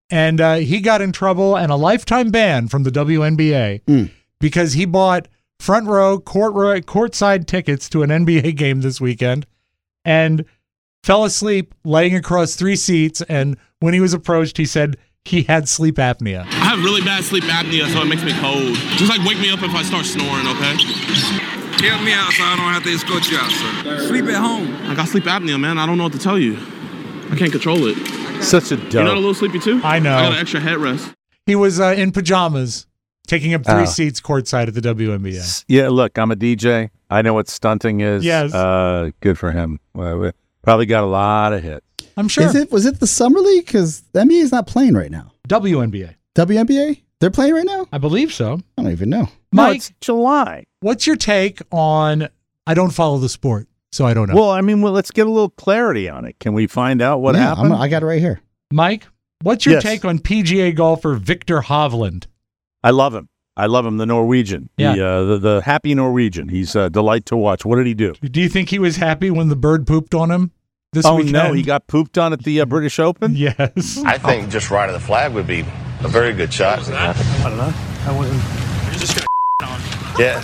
and uh, he got in trouble and a lifetime ban from the W N B A Mm. because he bought front row, court row, courtside tickets to an N B A game this weekend and fell asleep laying across three seats. And when he was approached, he said he had sleep apnea. I have really bad sleep apnea, so it makes me cold. Just like wake me up if I start snoring, okay? Help me out so I don't have to escort you out, sir. Sleep at home. I got sleep apnea, man. I don't know what to tell you. I can't control it. Such a dope. You're not a little sleepy too? I know. I got an extra headrest. He was uh, in pajamas, taking up three Oh. seats courtside at the W N B A. Yeah, look, I'm a D J. I know what stunting is. Yes. Uh, good for him. Well, we probably got a lot of hits. I'm sure. Is it was it the summer league? Because the N B A is not playing right now. W N B A. W N B A? They're playing right now? I believe so. I don't even know. Mike, No, it's July. what's your take on? I don't follow the sport, so I don't know. Well, I mean, well, let's get a little clarity on it. Can we find out what Yeah, happened? I'm- I got it right here. Mike, what's your Yes. take on P G A golfer Victor Hovland? I love him. I love him, the Norwegian. Yeah. The, uh, the, the happy Norwegian. He's a delight to watch. What did he do? Do you think he was happy when the bird pooped on him this oh, weekend? no, he got pooped on at the uh, British Open? Yes. I think just riding the flag would be a very good shot. I don't know. I wasn't. You're just gonna on. Yeah.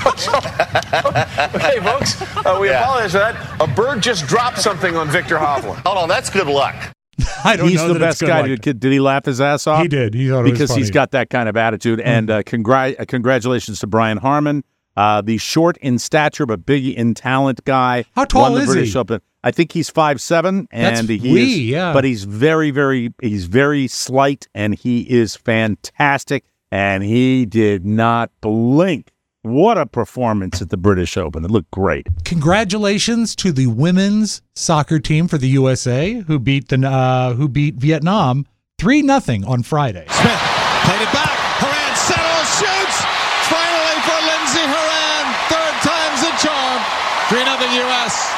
Okay, folks. Uh, we Yeah. apologize for that. A bird just dropped something on Victor Hovland. Hold on, that's good luck. I don't He's know the that it's best good guy. luck. Did, did he laugh his ass off? He did. He thought it was because he's funny. got that kind of attitude. And uh, congr- uh, congratulations to Brian Harmon, uh, the short in stature but big in talent guy. How tall won the is British he? Open. I think he's five seven, and That's he wee, is. yeah. But he's very, very, he's very slight, and he is fantastic. And he did not blink. What a performance at the British Open! It looked great. Congratulations to the women's soccer team for the U S A who beat the uh, who beat Vietnam three nothing on Friday. Smith played it back. Horan settles, shoots. Finally for Lindsey Horan. Third time's the charm. three nothing U S.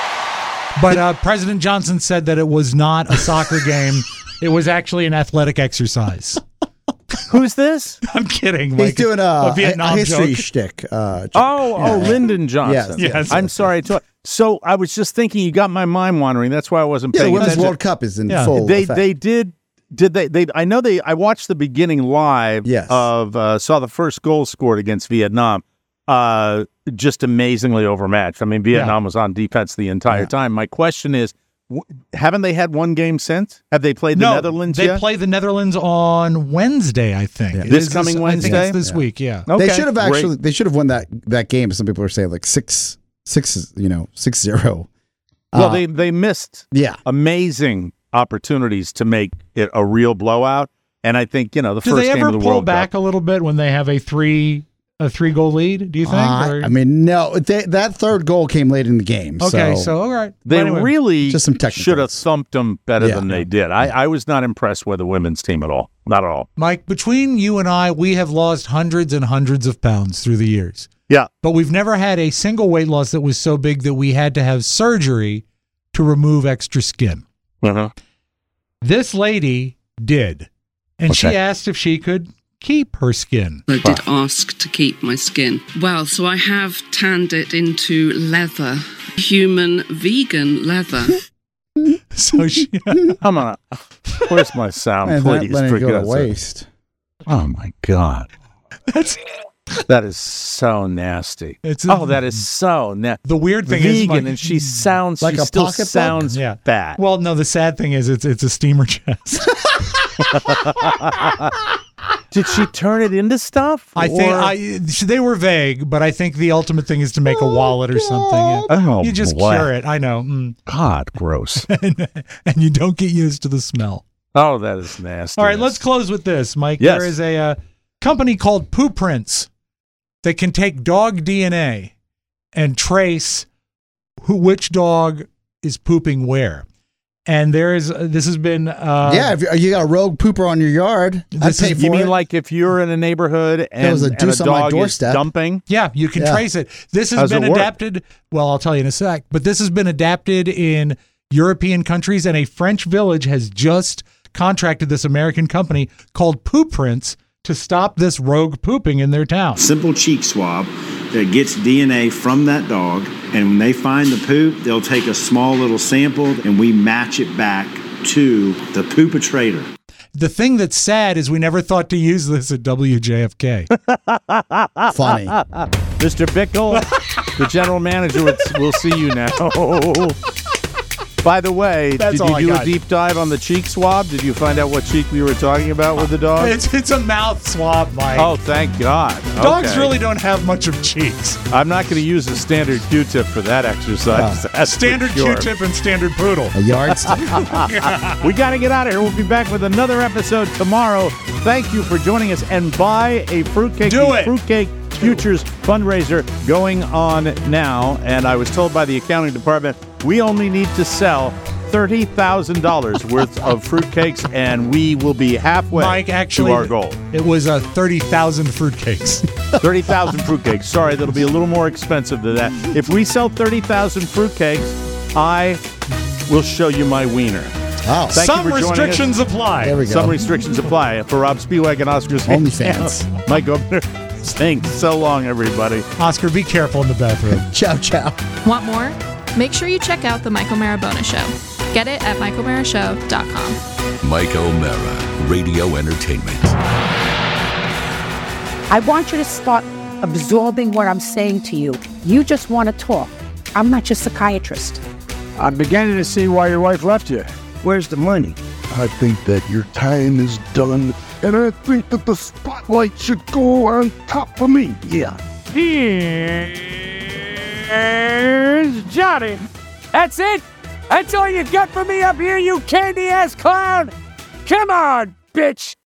But uh, President Johnson said that it was not a soccer game. It was actually an athletic exercise. Who's this? I'm kidding. He's Mike. doing a, a Vietnam a history joke. shtick. Uh, joke. Oh, Yeah. oh, Lyndon Johnson. Yes, yes. I'm sorry. To, so I was just thinking, you got my mind wandering. That's why I wasn't Yeah, the paying Women's attention. World Cup is in Yeah. full They effect. they did did they they I know they I watched the beginning live Yes. of uh, saw the first goal scored against Vietnam. Uh, just amazingly overmatched. I mean, Vietnam was on defense the entire Yeah. time. My question is, w- haven't they had one game since? Have they played the No, Netherlands they yet? play the Netherlands on Wednesday, I think. It This is coming I Wednesday? think it's this Yeah. week, yeah. Okay, They should have great. actually. They should have won that that game. Some people are saying like six six. You know, six zero. Well, Uh, they they missed yeah. amazing opportunities to make it a real blowout. And I think, you know, the Do first they game ever of the pull World back Cup. a little bit when they have a three a three goal lead? Do you think? Uh, Or- I mean, no. They, that third goal came late in the game. okay, so, so all right. They Anyway, really just some should have technicals. thumped them better Yeah. than they did. I, I was not impressed with the women's team at all. Not at all. Mike, between you and I, we have lost hundreds and hundreds of pounds through the years. Yeah. But we've never had a single weight loss that was so big that we had to have surgery to remove extra skin. Uh-huh. This lady did. And she Okay. asked if she could keep her skin. I did ask to keep my skin. Well, so I have tanned it into leather, human vegan leather. So she Come on. Where's my sound, and not please? letting for it go to God's sake? waste. Oh, my God. That's That is so nasty. It's oh, that is so nasty. the weird thing is, Vegan, Mike, and she sounds Like she a still pocketbook? sounds Yeah. bad. Well, no, the sad thing is it's it's a steamer chest. Did she turn it into stuff? I think Or- I they were vague, but I think the ultimate thing is to make a wallet or something. Yeah. Oh, You just boy. cure it. I know. Mm. God, gross. and, and you don't get used to the smell. Oh, that is nasty. All right, let's close with this, Mike. Yes. There is a uh, company called Poo Prints that can take dog D N A and trace who which dog is pooping where. And there is uh, this has been uh, yeah, if you, you got a rogue pooper on your yard, I'd This pay is- for You mean it. like if you're in a neighborhood and, was a and deuce a on my dog is doorstep. dumping? Yeah, you can Yeah. trace it. This has How's been it work? adapted. Well, I'll tell you in a sec. But this has been adapted in European countries, and a French village has just contracted this American company called Poo Prints to stop this rogue pooping in their town. Simple cheek swab that gets D N A from that dog, and when they find the poop, they'll take a small little sample and we match it back to the poopatrator. The thing that's sad is we never thought to use this at W J F K. Funny. Mister Bickle, the general manager, will, will see you now. By the way, That's did all you I do got. a deep dive on the cheek swab? Did you find out what cheek we were talking about with the dog? It's, it's a mouth swab, Mike. Oh, thank God. Dogs Okay. really don't have much of cheeks. I'm not going to use a standard Q-tip for that exercise. That's for Standard sure. Q-tip and standard poodle. A yardstick. We got to get out of here. We'll be back with another episode tomorrow. Thank you for joining us. And buy a Fruitcake. Do the it. Fruitcake Futures fundraiser going on now. And I was told by the accounting department, we only need to sell thirty thousand dollars worth of fruitcakes, and we will be halfway Mike, actually, to our goal. It was uh, thirty thousand fruitcakes. thirty thousand fruitcakes. Sorry, that'll be a little more expensive than that. If we sell thirty thousand fruitcakes, I will show you my wiener. Oh. Thank Some you for joining us. restrictions apply. There we go. Some restrictions apply. For Rob Spiewak and Oscar OnlyFans. Mike Opener, thanks so long, everybody. Oscar, be careful in the bathroom. Ciao, ciao. Want more? Make sure you check out The Mike O'Mara Bonus Show. Get it at mike o'mara show dot com. Mike O'Mara, Radio Entertainment. I want you to start absorbing what I'm saying to you. You just want to talk. I'm not your psychiatrist. I'm beginning to see why your wife left you. Where's the money? I think that your time is done, and I think that the spotlight should go on top of me. Yeah. Here's Johnny. That's it? That's all you got for me up here, you candy-ass clown? Come on, bitch.